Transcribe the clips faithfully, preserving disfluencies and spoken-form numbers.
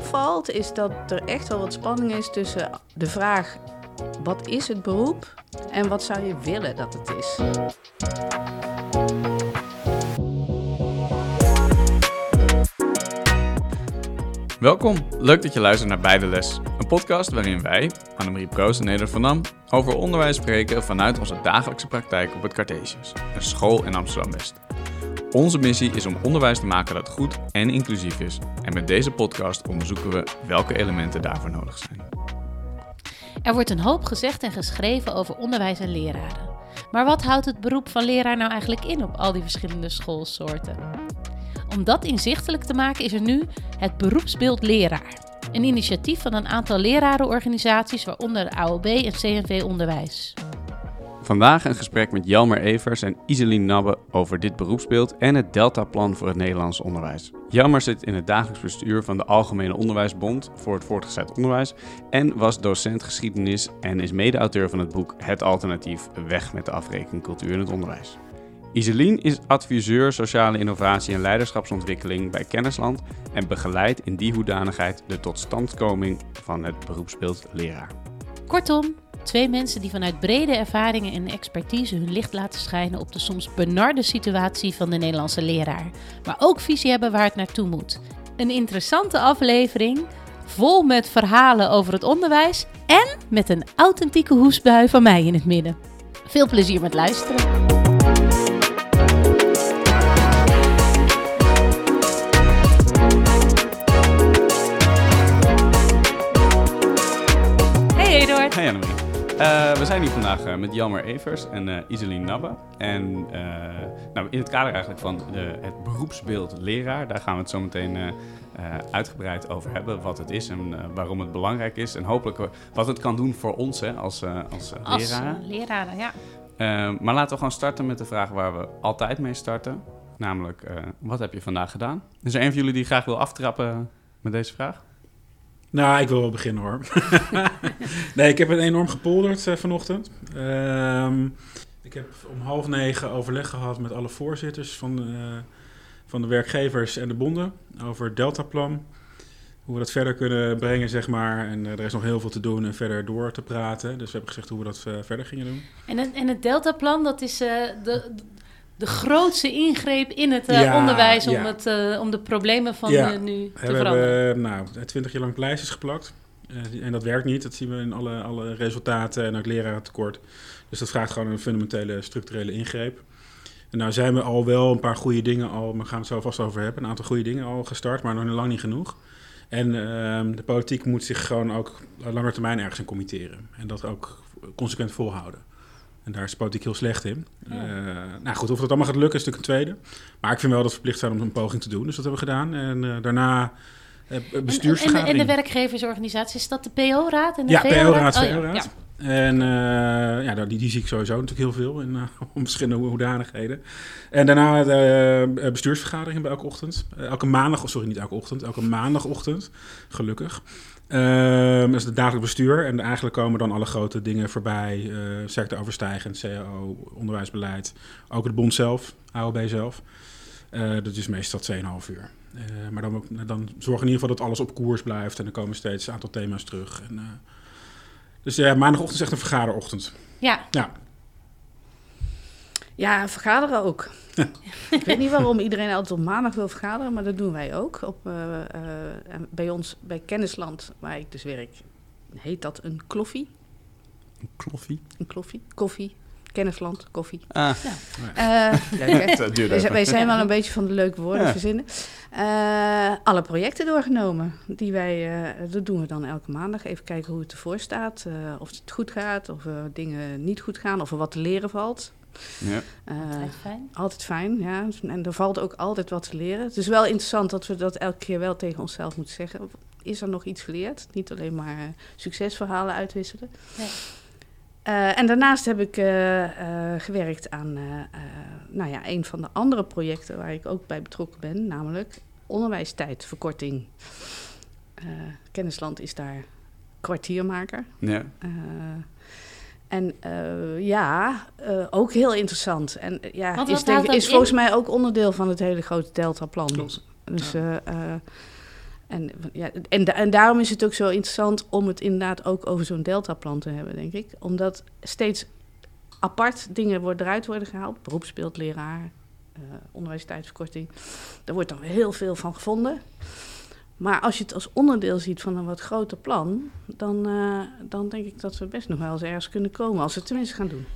opvalt is dat er echt wel wat spanning is tussen de vraag: wat is het beroep en wat zou je willen dat het is? Welkom, leuk dat je luistert naar Bij de Les, een podcast waarin wij, Annemarie Proost en Nederland van Dam, over onderwijs spreken vanuit onze dagelijkse praktijk op het Cartesius, een school in Amsterdam-West. Onze missie is om onderwijs te maken dat goed en inclusief is. En met deze podcast onderzoeken we welke elementen daarvoor nodig zijn. Er wordt een hoop gezegd en geschreven over onderwijs en leraren. Maar wat houdt het beroep van leraar nou eigenlijk in op al die verschillende schoolsoorten? Om dat inzichtelijk te maken is er nu het beroepsbeeld leraar. Een initiatief van een aantal lerarenorganisaties, waaronder de A O B en C N V Onderwijs. Vandaag een gesprek met Jelmer Evers en Iselien Nabbe over dit beroepsbeeld en het Deltaplan voor het Nederlands onderwijs. Jelmer zit in het dagelijks bestuur van de Algemene Onderwijsbond voor het voortgezet onderwijs en was docent geschiedenis en is mede-auteur van het boek Het Alternatief, weg met de afrekencultuur in het onderwijs. Iselien is adviseur sociale innovatie en leiderschapsontwikkeling bij Kennisland en begeleidt in die hoedanigheid de totstandkoming van het beroepsbeeld leraar. Kortom, twee mensen die vanuit brede ervaringen en expertise hun licht laten schijnen op de soms benarde situatie van de Nederlandse leraar, maar ook visie hebben waar het naartoe moet. Een interessante aflevering, vol met verhalen over het onderwijs en met een authentieke hoestbui van mij in het midden. Veel plezier met luisteren. Hey Annemarie. Uh, we zijn hier vandaag uh, met Jelmer Evers en uh, Iselien Nabbe. En uh, nou, in het kader eigenlijk van de, het beroepsbeeld leraar, daar gaan we het zo meteen uh, uh, uitgebreid over hebben. Wat het is en uh, waarom het belangrijk is. En hopelijk uh, wat het kan doen voor ons hè, als, uh, als, uh, als leraren. Uh, leraren, ja. Uh, maar laten we gewoon starten met de vraag waar we altijd mee starten. Namelijk, uh, wat heb je vandaag gedaan? Is er een van jullie die graag wil aftrappen met deze vraag? Nou, ik wil wel beginnen hoor. Nee, ik heb het enorm gepolderd uh, vanochtend. Uh, ik heb om half negen overleg gehad met alle voorzitters van, uh, van de werkgevers en de bonden over het Deltaplan. Hoe we dat verder kunnen brengen, zeg maar. En uh, er is nog heel veel te doen en verder door te praten. Dus we hebben gezegd hoe we dat uh, verder gingen doen. En het, en het Deltaplan, dat is uh, de... de grootste ingreep in het uh, ja, onderwijs om, ja. het, uh, om de problemen van ja. uh, nu te we veranderen. We hebben nou, twintig jaar lang pleisters geplakt. Uh, en dat werkt niet. Dat zien we in alle, alle resultaten en ook lerarentekort. Dus dat vraagt gewoon een fundamentele structurele ingreep. En nou zijn we al wel een paar goede dingen al, we gaan het zo vast over hebben, een aantal goede dingen al gestart, maar nog lang niet genoeg. En uh, de politiek moet zich gewoon ook langer termijn ergens in committeren. En dat ook consequent volhouden. En daar is de politiek heel slecht in. Ja. Uh, nou goed, of dat allemaal gaat lukken is natuurlijk een tweede. Maar ik vind wel dat we verplicht zijn om een poging te doen. Dus dat hebben we gedaan. En uh, daarna uh, bestuursvergadering. En, en, en de werkgeversorganisatie, is dat de P O-raad? En de ja, P O-raad, oh, V O-raad. Ja. En uh, ja, die, die zie ik sowieso natuurlijk heel veel in uh, om verschillende hoedanigheden. En daarna de uh, bestuursvergadering bij elke ochtend. Uh, elke maandag, sorry, niet elke ochtend, elke maandagochtend, gelukkig. Uh, dat is het dagelijks bestuur en eigenlijk komen dan alle grote dingen voorbij. Uh, sectoroverstijgend, C A O, onderwijsbeleid, ook het bond zelf, A O B zelf. Uh, dat is meestal twee komma vijf uur. Uh, maar dan, dan zorg in ieder geval dat alles op koers blijft en er komen steeds een aantal thema's terug. En, uh, dus ja, maandagochtend is echt een vergaderochtend. Ja. Ja, Ja, vergaderen ook. Ik weet niet waarom iedereen altijd op maandag wil vergaderen, maar dat doen wij ook. Op, uh, uh, bij ons, bij Kennisland, waar ik dus werk, heet dat een kloffie. Een kloffie? Een kloffie, koffie. Kennisland, koffie. Ah. Ja. Uh, leuk, hè? Wij zijn, wij zijn wel een beetje van de leuke woorden ja. verzinnen. Uh, alle projecten doorgenomen. Die wij, uh, dat doen we dan elke maandag. Even kijken hoe het ervoor staat. Uh, of het goed gaat, of uh, dingen niet goed gaan, of er wat te leren valt. Ja. Uh, altijd fijn. Altijd fijn, ja. En er valt ook altijd wat te leren. Het is wel interessant dat we dat elke keer wel tegen onszelf moeten zeggen. Is er nog iets geleerd? Niet alleen maar uh, succesverhalen uitwisselen. Nee. Uh, en daarnaast heb ik uh, uh, gewerkt aan uh, uh, nou ja, een van de andere projecten waar ik ook bij betrokken ben, namelijk onderwijstijdverkorting. Uh, Kennisland is daar kwartiermaker. Ja. Uh, en uh, ja, uh, ook heel interessant. En uh, ja, Want is, denk, is volgens mij ook onderdeel van het hele grote Deltaplan. Klopt. Dus, ja. uh, uh, En, ja, en, en daarom is het ook zo interessant om het inderdaad ook over zo'n deltaplan te hebben, denk ik. Omdat steeds apart dingen worden eruit worden gehaald. Beroepsbeeld, leraar, uh, onderwijstijdsverkorting. Daar wordt dan weer heel veel van gevonden. Maar als je het als onderdeel ziet van een wat groter plan, dan, uh, dan denk ik dat we best nog wel eens ergens kunnen komen, als we het tenminste gaan doen.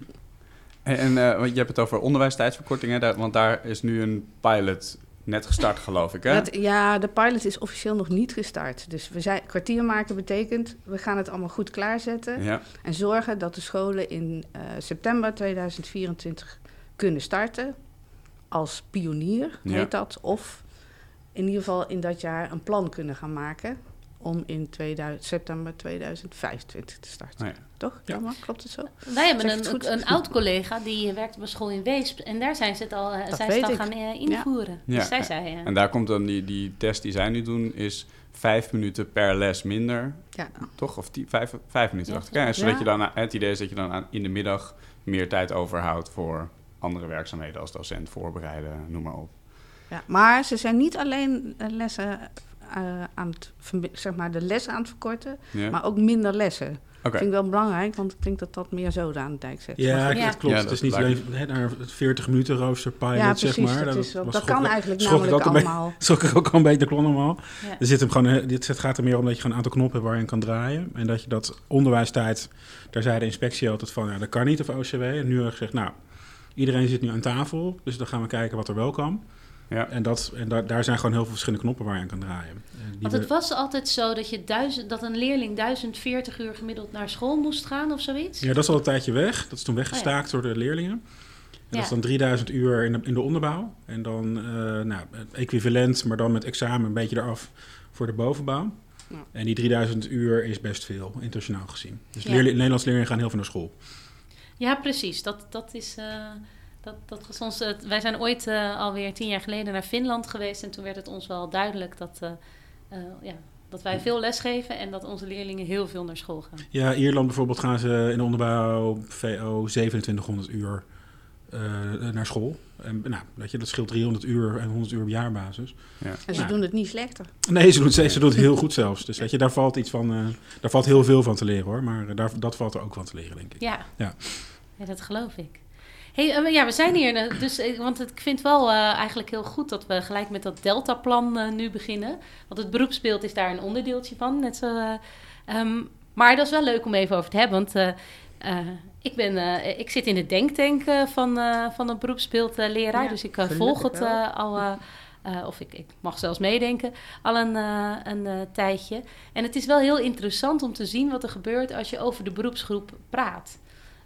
En, en uh, je hebt het over onderwijstijdsverkorting, hè? Daar, want daar is nu een pilot net gestart, geloof ik, hè? Dat, ja, de pilot is officieel nog niet gestart. Dus we zijn, kwartier maken betekent, we gaan het allemaal goed klaarzetten. Ja. En zorgen dat de scholen in uh, september tweeduizend vierentwintig kunnen starten. Als pionier, Ja. heet dat. Of in ieder geval in dat jaar een plan kunnen gaan maken om in tweeduizend, september tweeduizend vijfentwintig te starten. Oh ja. Toch? Ja. Jammer, klopt het zo? Wij hebben Zeg het goed? een, een oud-collega die werkt op een school in Weesp. En daar zijn ze het al, Dat zijn ze het weet al ik. gaan uh, invoeren. Ja. Dus zij zei... Uh, En daar komt dan die, die test die zij nu doen, is vijf minuten per les minder. Ja. Toch? Of die, vijf, vijf minuten, Ja, dacht ik. Ja, zodat ja. je dan, het idee is dat je dan aan, in de middag meer tijd overhoudt voor andere werkzaamheden als docent, voorbereiden, noem maar op. Ja, maar ze zijn niet alleen uh, lessen uh, aan het, verbi- zeg maar de les aan het verkorten, Ja? maar ook minder lessen. Oké. Dat vind ik wel belangrijk, want ik denk dat dat meer zoden aan de dijk zet. Ja, Maar dat Ja. klopt. Ja, het is dat niet lijkt alleen hè, naar het veertig minuten rooster pilot, ja, precies. zeg maar. Dat, is wel, was dat schrok- kan eigenlijk schrok ik namelijk ook een allemaal. Schrok ik ook al een beetje, dat klopt allemaal. ja. Er zit hem gewoon, eh, dit het gaat er meer om dat je gewoon een aantal knoppen hebt waar je kan draaien. En dat je dat onderwijstijd, daar zei de inspectie altijd van, ja, dat kan niet, of O C W. En nu hebben we gezegd, nou, iedereen zit nu aan tafel, dus dan gaan we kijken wat er wel kan. Ja. En, dat, en da- daar zijn gewoon heel veel verschillende knoppen waar je aan kan draaien. En die Want we- het was altijd zo dat, je duizend, dat een leerling duizend veertig uur gemiddeld naar school moest gaan of zoiets. Ja, dat is al een tijdje weg. Dat is toen weggestaakt door de leerlingen. En Ja. dat is dan drieduizend uur in de, in de onderbouw. En dan uh, nou, equivalent, maar dan met examen een beetje eraf voor de bovenbouw. Ja. En die drieduizend uur is best veel, internationaal gezien. Dus Ja. leerli- Nederlands leerlingen gaan heel veel naar school. Ja, precies. Dat, dat is... Uh, dat, dat was ons, uh, wij zijn ooit uh, alweer tien jaar geleden naar Finland geweest. En toen werd het ons wel duidelijk dat, uh, uh, ja, dat wij veel lesgeven en dat onze leerlingen heel veel naar school gaan. Ja, Ierland bijvoorbeeld gaan ze in de onderbouw V O zevenentwintighonderd uur uh, naar school. En nou, weet je, dat scheelt driehonderd uur en honderd uur op jaarbasis. Ja. En ze Nou. doen het niet slechter. Nee, ze doet, ze, ze doet het heel goed zelfs. Dus weet je, daar valt iets van, uh, daar valt heel veel van te leren hoor. Maar daar, dat valt er ook van te leren, denk ik. Ja, Ja. ja dat geloof ik. Hey, uh, ja, we zijn hier, uh, dus, uh, want ik vind wel uh, eigenlijk heel goed dat we gelijk met dat Deltaplan uh, nu beginnen. Want het beroepsbeeld is daar een onderdeeltje van. Net zo, uh, um, maar dat is wel leuk om even over te hebben, want uh, uh, ik, ben, uh, ik zit in de denktank uh, van, uh, van het beroepsbeeldleraar. Ja, dus ik uh, gelukkig volg het wel. uh, al, uh, uh, of ik, ik mag zelfs meedenken, al een, uh, een uh, tijdje. En het is wel heel interessant om te zien wat er gebeurt als je over de beroepsgroep praat.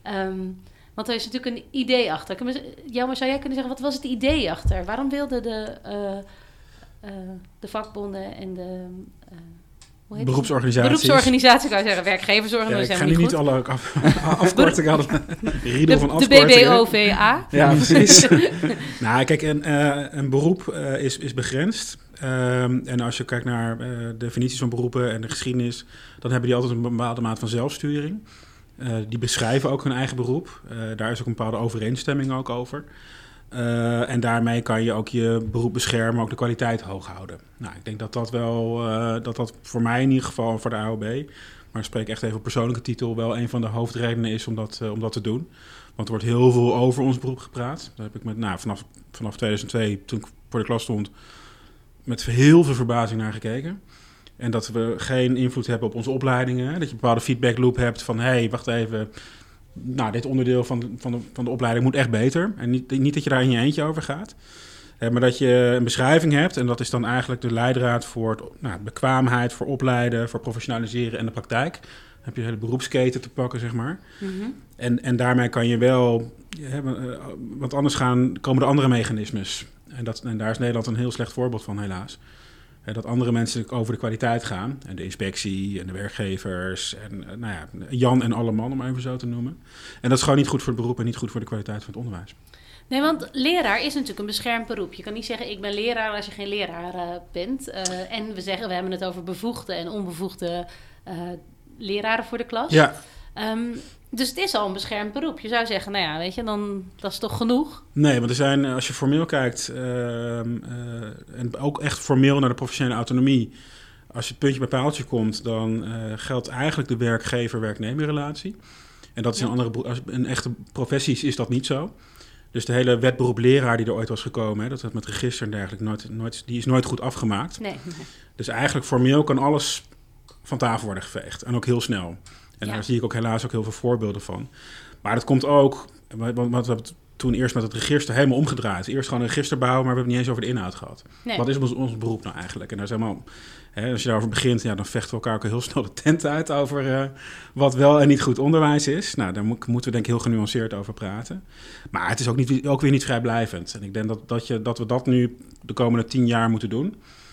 Um, Want er is natuurlijk een idee achter. Ja, maar zou jij kunnen zeggen, wat was het idee achter? Waarom wilden de, uh, uh, de vakbonden en de... Uh, hoe heet Beroepsorganisaties. Beroepsorganisatie, kan ik zeggen. Werkgeversorganisatie. Ja, ik ga nu niet alle af, afkorten. Ik had een riedel de, van de afkortingen. B B O V A. Ja, precies. Nou, kijk, een, uh, een beroep uh, is, is begrensd. Um, en als je kijkt naar uh, definities van beroepen en de geschiedenis, dan hebben die altijd een bepaalde maat van zelfsturing. Uh, die beschrijven ook hun eigen beroep. Uh, daar is ook een bepaalde overeenstemming ook over. Uh, en daarmee kan je ook je beroep beschermen, ook de kwaliteit hoog houden. Nou, ik denk dat dat wel, uh, dat dat voor mij in ieder geval, voor de A O B, maar ik spreek echt even op persoonlijke titel, wel een van de hoofdredenen is om dat, uh, om dat te doen. Want er wordt heel veel over ons beroep gepraat. Daar heb ik met, nou, vanaf, vanaf tweeduizend twee, toen ik voor de klas stond, met heel veel verbazing naar gekeken. En dat we geen invloed hebben op onze opleidingen. Dat je een bepaalde feedback loop hebt van, hé, hey, wacht even. Nou, dit onderdeel van de, van, de, van de opleiding moet echt beter. En niet, niet dat je daar in je eentje over gaat. Eh, maar dat je een beschrijving hebt. En dat is dan eigenlijk de leidraad voor het, nou, bekwaamheid, voor opleiden, voor professionaliseren en de praktijk. Dan heb je een hele beroepsketen te pakken, zeg maar. Mm-hmm. En, en daarmee kan je wel... Ja, uh, want anders gaan, komen er andere mechanismes. En, dat, en daar is Nederland een heel slecht voorbeeld van, helaas. Dat andere mensen over de kwaliteit gaan. En de inspectie en de werkgevers. En nou ja, Jan en alle man, om even zo te noemen. En dat is gewoon niet goed voor het beroep en niet goed voor de kwaliteit van het onderwijs. Nee, want leraar is natuurlijk een beschermd beroep. Je kan niet zeggen, ik ben leraar als je geen leraar uh, bent. Uh, en we zeggen, we hebben het over bevoegde en onbevoegde uh, leraren voor de klas. Ja. Um, Dus het is al een beschermd beroep. Je zou zeggen, nou ja, weet je, dan dat is toch genoeg? Nee, want er zijn, als je formeel kijkt, uh, uh, en ook echt formeel naar de professionele autonomie, als je het puntje bij paaltje komt, dan uh, geldt eigenlijk de werkgever-werknemerrelatie. En dat is ja. in andere als in echte professies is dat niet zo. Dus de hele wet beroep leraar die er ooit was gekomen, hè, dat het met register en dergelijke, nooit, nooit, die is nooit goed afgemaakt. Nee, nee. Dus eigenlijk formeel kan alles van tafel worden geveegd. En ook heel snel. En ja. daar zie ik ook helaas ook heel veel voorbeelden van. Maar dat komt ook, want we hebben toen eerst met het register helemaal omgedraaid. Eerst gewoon een register bouwen, maar we hebben het niet eens over de inhoud gehad. Nee. Wat is ons, ons beroep nou eigenlijk? En daar is helemaal, hè, als je daarover begint, ja, dan vechten we elkaar ook heel snel de tent uit over uh, wat wel en niet goed onderwijs is. Nou, daar mo- moeten we denk ik heel genuanceerd over praten. Maar het is ook, niet, ook weer niet vrijblijvend. En ik denk dat, dat, je, dat we dat nu de komende tien jaar moeten doen.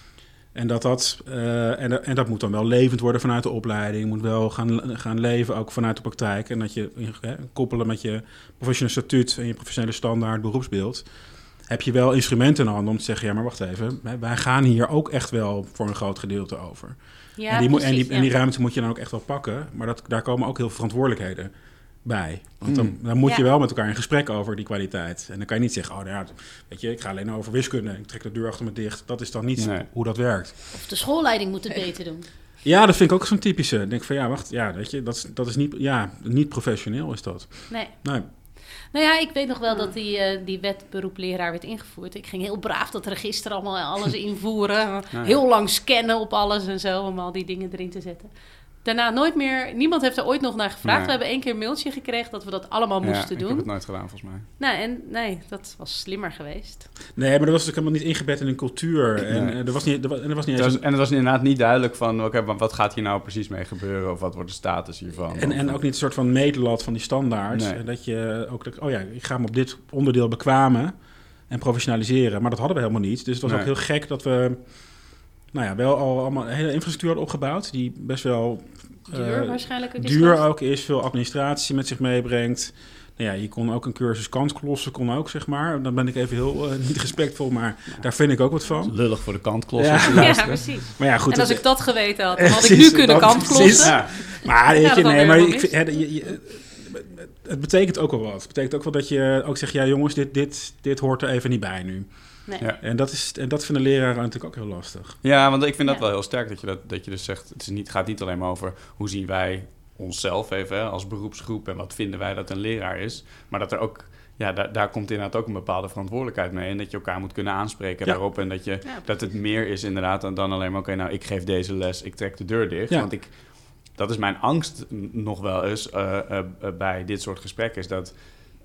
En dat, dat, uh, en, en dat moet dan wel levend worden vanuit de opleiding. Moet wel gaan, gaan leven ook vanuit de praktijk. En dat je hè, koppelen met je professionele statuut en je professionele standaard beroepsbeeld. Heb je wel instrumenten in handen om te zeggen, ja, maar wacht even. Wij gaan hier ook echt wel voor een groot gedeelte over. Ja, en, die, precies, en, die, ja. en die ruimte moet je dan ook echt wel pakken. Maar dat, daar komen ook heel veel verantwoordelijkheden bij. Want dan, dan moet ja. je wel met elkaar in gesprek over die kwaliteit. En dan kan je niet zeggen, oh nou ja, weet je, ik ga alleen over wiskunde. Ik trek de deur achter me dicht. Dat is dan niet nee. hoe dat werkt. Of de schoolleiding moet het beter doen. Ja, dat vind ik ook zo'n typische. Ik denk van, ja, wacht, ja, weet je, dat is, dat is niet, ja, niet professioneel is dat. Nee. Nee. Nou ja, ik weet nog wel dat die, uh, die wet beroep leraar werd ingevoerd. Ik ging heel braaf dat register allemaal alles invoeren. Ja. Heel lang scannen op alles en zo, om al die dingen erin te zetten. Daarna nooit meer, niemand heeft er ooit nog naar gevraagd. Nee. We hebben één keer een mailtje gekregen dat we dat allemaal ja, moesten ik doen. Ik heb het nooit gedaan, volgens mij. Nou, en nee, dat was slimmer geweest. Nee, maar dat was natuurlijk helemaal niet ingebed in een cultuur. En, nee. er was niet, er was, en, er was niet het was, een... en het was inderdaad niet duidelijk van, oké, okay, wat gaat hier nou precies mee gebeuren? Of wat wordt de status hiervan? En, en ook niet een soort van meetlat van die standaard. Nee. Dat je ook, oh ja, ik ga me op dit onderdeel bekwamen en professionaliseren. Maar dat hadden we helemaal niet. Dus het was nee. ook heel gek dat we, nou ja, wel al allemaal een hele infrastructuur hadden opgebouwd. Die best wel... Duur uh, waarschijnlijk ook Duur is ook is, veel administratie met zich meebrengt. Nou ja, je kon ook een cursus kantklossen, kon ook, zeg maar. Dan ben ik even heel uh, niet respectvol, maar ja. daar vind ik ook wat van. Lullig voor de kantklossen. Ja, ja precies. Maar ja, goed, en als het, ik dat geweten had, dan had ik nu kunnen kantklossen. Ja. Maar weet je, nee, maar ik vind, hè, je, je, het betekent ook wel wat. Het betekent ook wel dat je ook zegt, ja jongens, dit, dit, dit hoort er even niet bij nu. Nee. Ja. En, dat is, en dat vinden leraren natuurlijk ook heel lastig. Ja, want ik vind dat ja. wel heel sterk dat je, dat, dat je dus zegt... Het is niet, gaat niet alleen maar over hoe zien wij onszelf even hè, als beroepsgroep... en wat vinden wij dat een leraar is. Maar dat er ook... Ja, daar, daar komt inderdaad ook een bepaalde verantwoordelijkheid mee. En dat je elkaar moet kunnen aanspreken ja. daarop. En dat, je, ja, dat het meer is inderdaad dan, dan alleen maar... Oké, okay, nou, ik geef deze les, ik trek de deur dicht. Ja. Want ik, dat is mijn angst nog wel eens uh, uh, uh, bij dit soort gesprekken... is dat...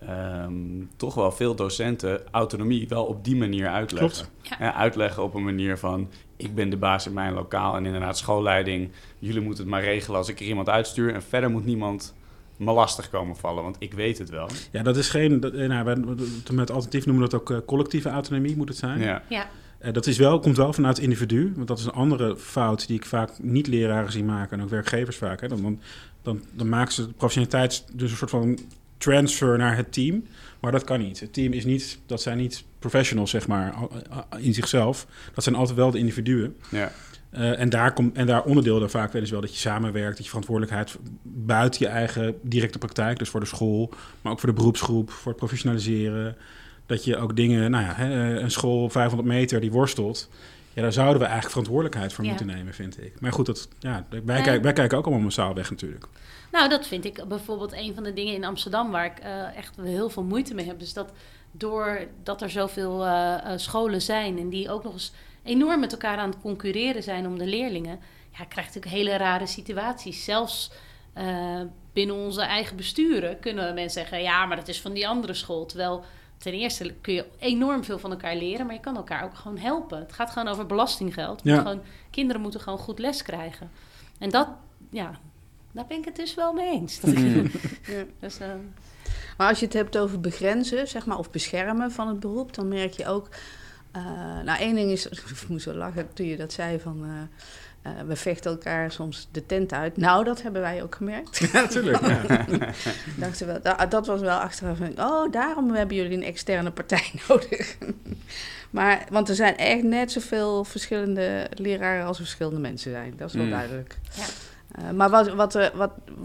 Um, toch wel veel docenten autonomie wel op die manier uitleggen. Ja. Ja, uitleggen op een manier van... ik ben de baas in mijn lokaal en inderdaad schoolleiding... jullie moeten het maar regelen als ik er iemand uitstuur... en verder moet niemand me lastig komen vallen, want ik weet het wel. Ja, dat is geen... Dat, nou, wij, met alternatief noemen we dat ook uh, collectieve autonomie moet het zijn. Ja. Ja. Uh, dat is wel, komt wel vanuit het individu, want dat is een andere fout... die ik vaak niet leraren zie maken en ook werkgevers vaak. Hè. Dan, dan, dan, dan maken ze de professionaliteit dus een soort van... transfer naar het team, maar dat kan niet. Het team is niet, dat zijn niet professionals, zeg maar, in zichzelf. Dat zijn altijd wel de individuen. Ja. Uh, en, daar komt en daar onderdeel daar vaak wel is wel dat je samenwerkt, dat je verantwoordelijkheid buiten je eigen directe praktijk, dus voor de school, maar ook voor de beroepsgroep, voor het professionaliseren, dat je ook dingen, nou ja, hè, een school op vijfhonderd meter die worstelt, ja, daar zouden we eigenlijk verantwoordelijkheid voor ja. moeten nemen, vind ik. Maar goed, dat, ja, wij, ja. Kijken, wij kijken ook allemaal massaal weg natuurlijk. Nou, dat vind ik bijvoorbeeld een van de dingen in Amsterdam waar ik uh, echt heel veel moeite mee heb. Dus dat doordat er zoveel uh, uh, scholen zijn en die ook nog eens enorm met elkaar aan het concurreren zijn om de leerlingen, ja, krijg je natuurlijk hele rare situaties. Zelfs uh, binnen onze eigen besturen kunnen mensen zeggen, ja, maar dat is van die andere school. Terwijl ten eerste kun je enorm veel van elkaar leren, maar je kan elkaar ook gewoon helpen. Het gaat gewoon over belastinggeld. Ja. Gewoon, kinderen moeten gewoon goed les krijgen. En dat, ja... Daar ben ik het dus wel mee eens. Mm. ja, dus, uh... Maar als je het hebt over begrenzen, zeg maar, of beschermen van het beroep, dan merk je ook... Uh, nou, één ding is... Ik moest zo lachen toen je dat zei van... Uh, uh, we vechten elkaar soms de tent uit. Nou, dat hebben wij ook gemerkt. Ja, natuurlijk. Ja. Dachten we, dat, dat was wel achteraf. Oh, daarom hebben jullie een externe partij nodig. Maar, want er zijn echt net zoveel verschillende leraren als er verschillende mensen zijn. Dat is wel mm. duidelijk. Ja. Uh, maar wat, wat, uh, wat, wat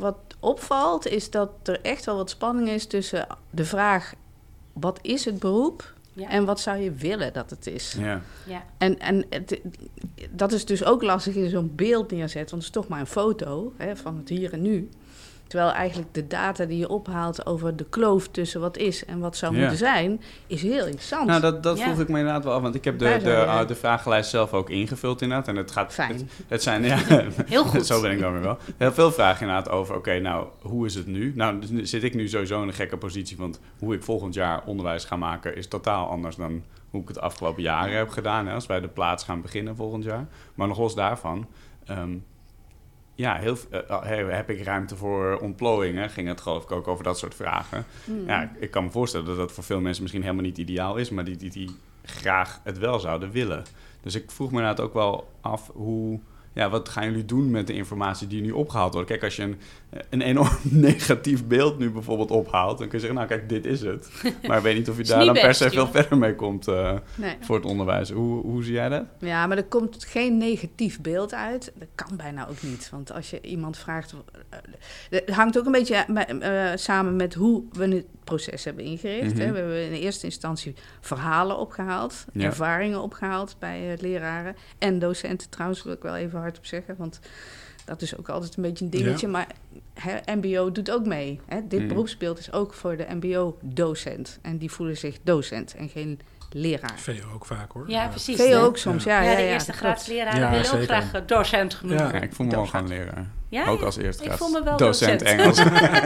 opvalt is dat er echt wel wat spanning is tussen de vraag... wat is het beroep ja. en wat zou je willen dat het is? Ja. Ja. En, en het, dat is dus ook lastig in zo'n beeld neerzetten... want het is toch maar een foto hè, van het hier en nu... Terwijl eigenlijk de data die je ophaalt over de kloof tussen wat is en wat zou ja. moeten zijn, is heel interessant. Nou, dat, dat ja. vroeg ik me inderdaad wel af, want ik heb de, Daar de, zou je- uh, de vragenlijst zelf ook ingevuld inderdaad. En het gaat... Fijn. Het, het zijn, ja, Heel goed. zo ben ik dan weer wel. Heel veel vragen inderdaad over, oké, okay, nou, hoe is het nu? Nou, dus nu zit ik nu sowieso in een gekke positie, want hoe ik volgend jaar onderwijs ga maken is totaal anders dan hoe ik het afgelopen jaren heb gedaan. Hè, als wij de plaats gaan beginnen volgend jaar. Maar nog los daarvan... Um, Ja, heel, uh, heb ik ruimte voor ontplooiingen? Ging het geloof ik ook over dat soort vragen. Mm. Ja, ik, ik kan me voorstellen dat dat voor veel mensen misschien helemaal niet ideaal is... maar die, die, die graag het wel zouden willen. Dus ik vroeg me inderdaad ook wel af hoe... Ja, wat gaan jullie doen met de informatie die nu opgehaald wordt? Kijk, als je een, een enorm negatief beeld nu bijvoorbeeld ophaalt... dan kun je zeggen, nou kijk, dit is het. Maar ik weet niet of je daar dan per se veel verder mee komt uh, nee. voor het onderwijs. Hoe, hoe zie jij dat? Ja, maar er komt geen negatief beeld uit. Dat kan bijna ook niet. Want als je iemand vraagt... Uh, het hangt ook een beetje uh, samen met hoe we het proces hebben ingericht. Mm-hmm. Hè. We hebben in eerste instantie verhalen opgehaald. Ja. Ervaringen opgehaald bij uh, leraren. En docenten trouwens, wil ik wel even hard op zeggen, want dat is ook altijd een beetje een dingetje. Ja. Maar hè, M B O doet ook mee. Hè. Dit mm. beroepsbeeld is ook voor de M B O-docent. En die voelen zich docent en geen leraar. V O ook vaak, hoor. Ja, precies. V O ook soms, ja. Ja, ja, de ja, eerste ja, graads leraren ja, willen zeker. ook graag docent genoemd ja. worden. Ja, ik voel me wel gaan leraar. Ja, ook ja. als eerste Ik voel me wel docent, docent. Engels.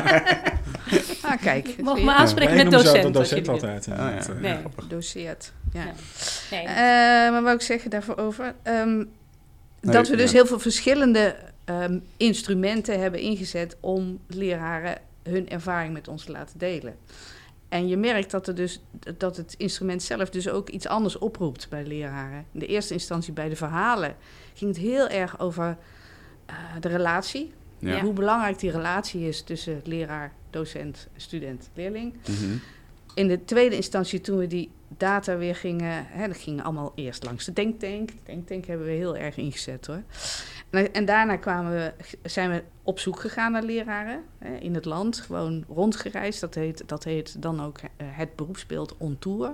Ah, kijk. Ik mag me aanspreken ja, met docent. docent. docent altijd. Oh, ja. Nee. Doceert, ja. ja. Nee. Uh, maar wat ik zeggen daarvoor over... Um, nee, dat we dus ja. heel veel verschillende um, instrumenten hebben ingezet... om leraren hun ervaring met ons te laten delen. En je merkt dat, er dus, dat het instrument zelf dus ook iets anders oproept bij leraren. In de eerste instantie bij de verhalen ging het heel erg over uh, de relatie. Ja. Hoe belangrijk die relatie is tussen leraar, docent, student, leerling. Mm-hmm. In de tweede instantie, toen we die data weer gingen... Hè, dat ging allemaal eerst langs de denktank. De denktank hebben we heel erg ingezet, hoor. En, en daarna kwamen we, zijn we op zoek gegaan naar leraren hè, in het land. Gewoon rondgereisd. Dat heet, dat heet dan ook uh, het beroepsbeeld on tour.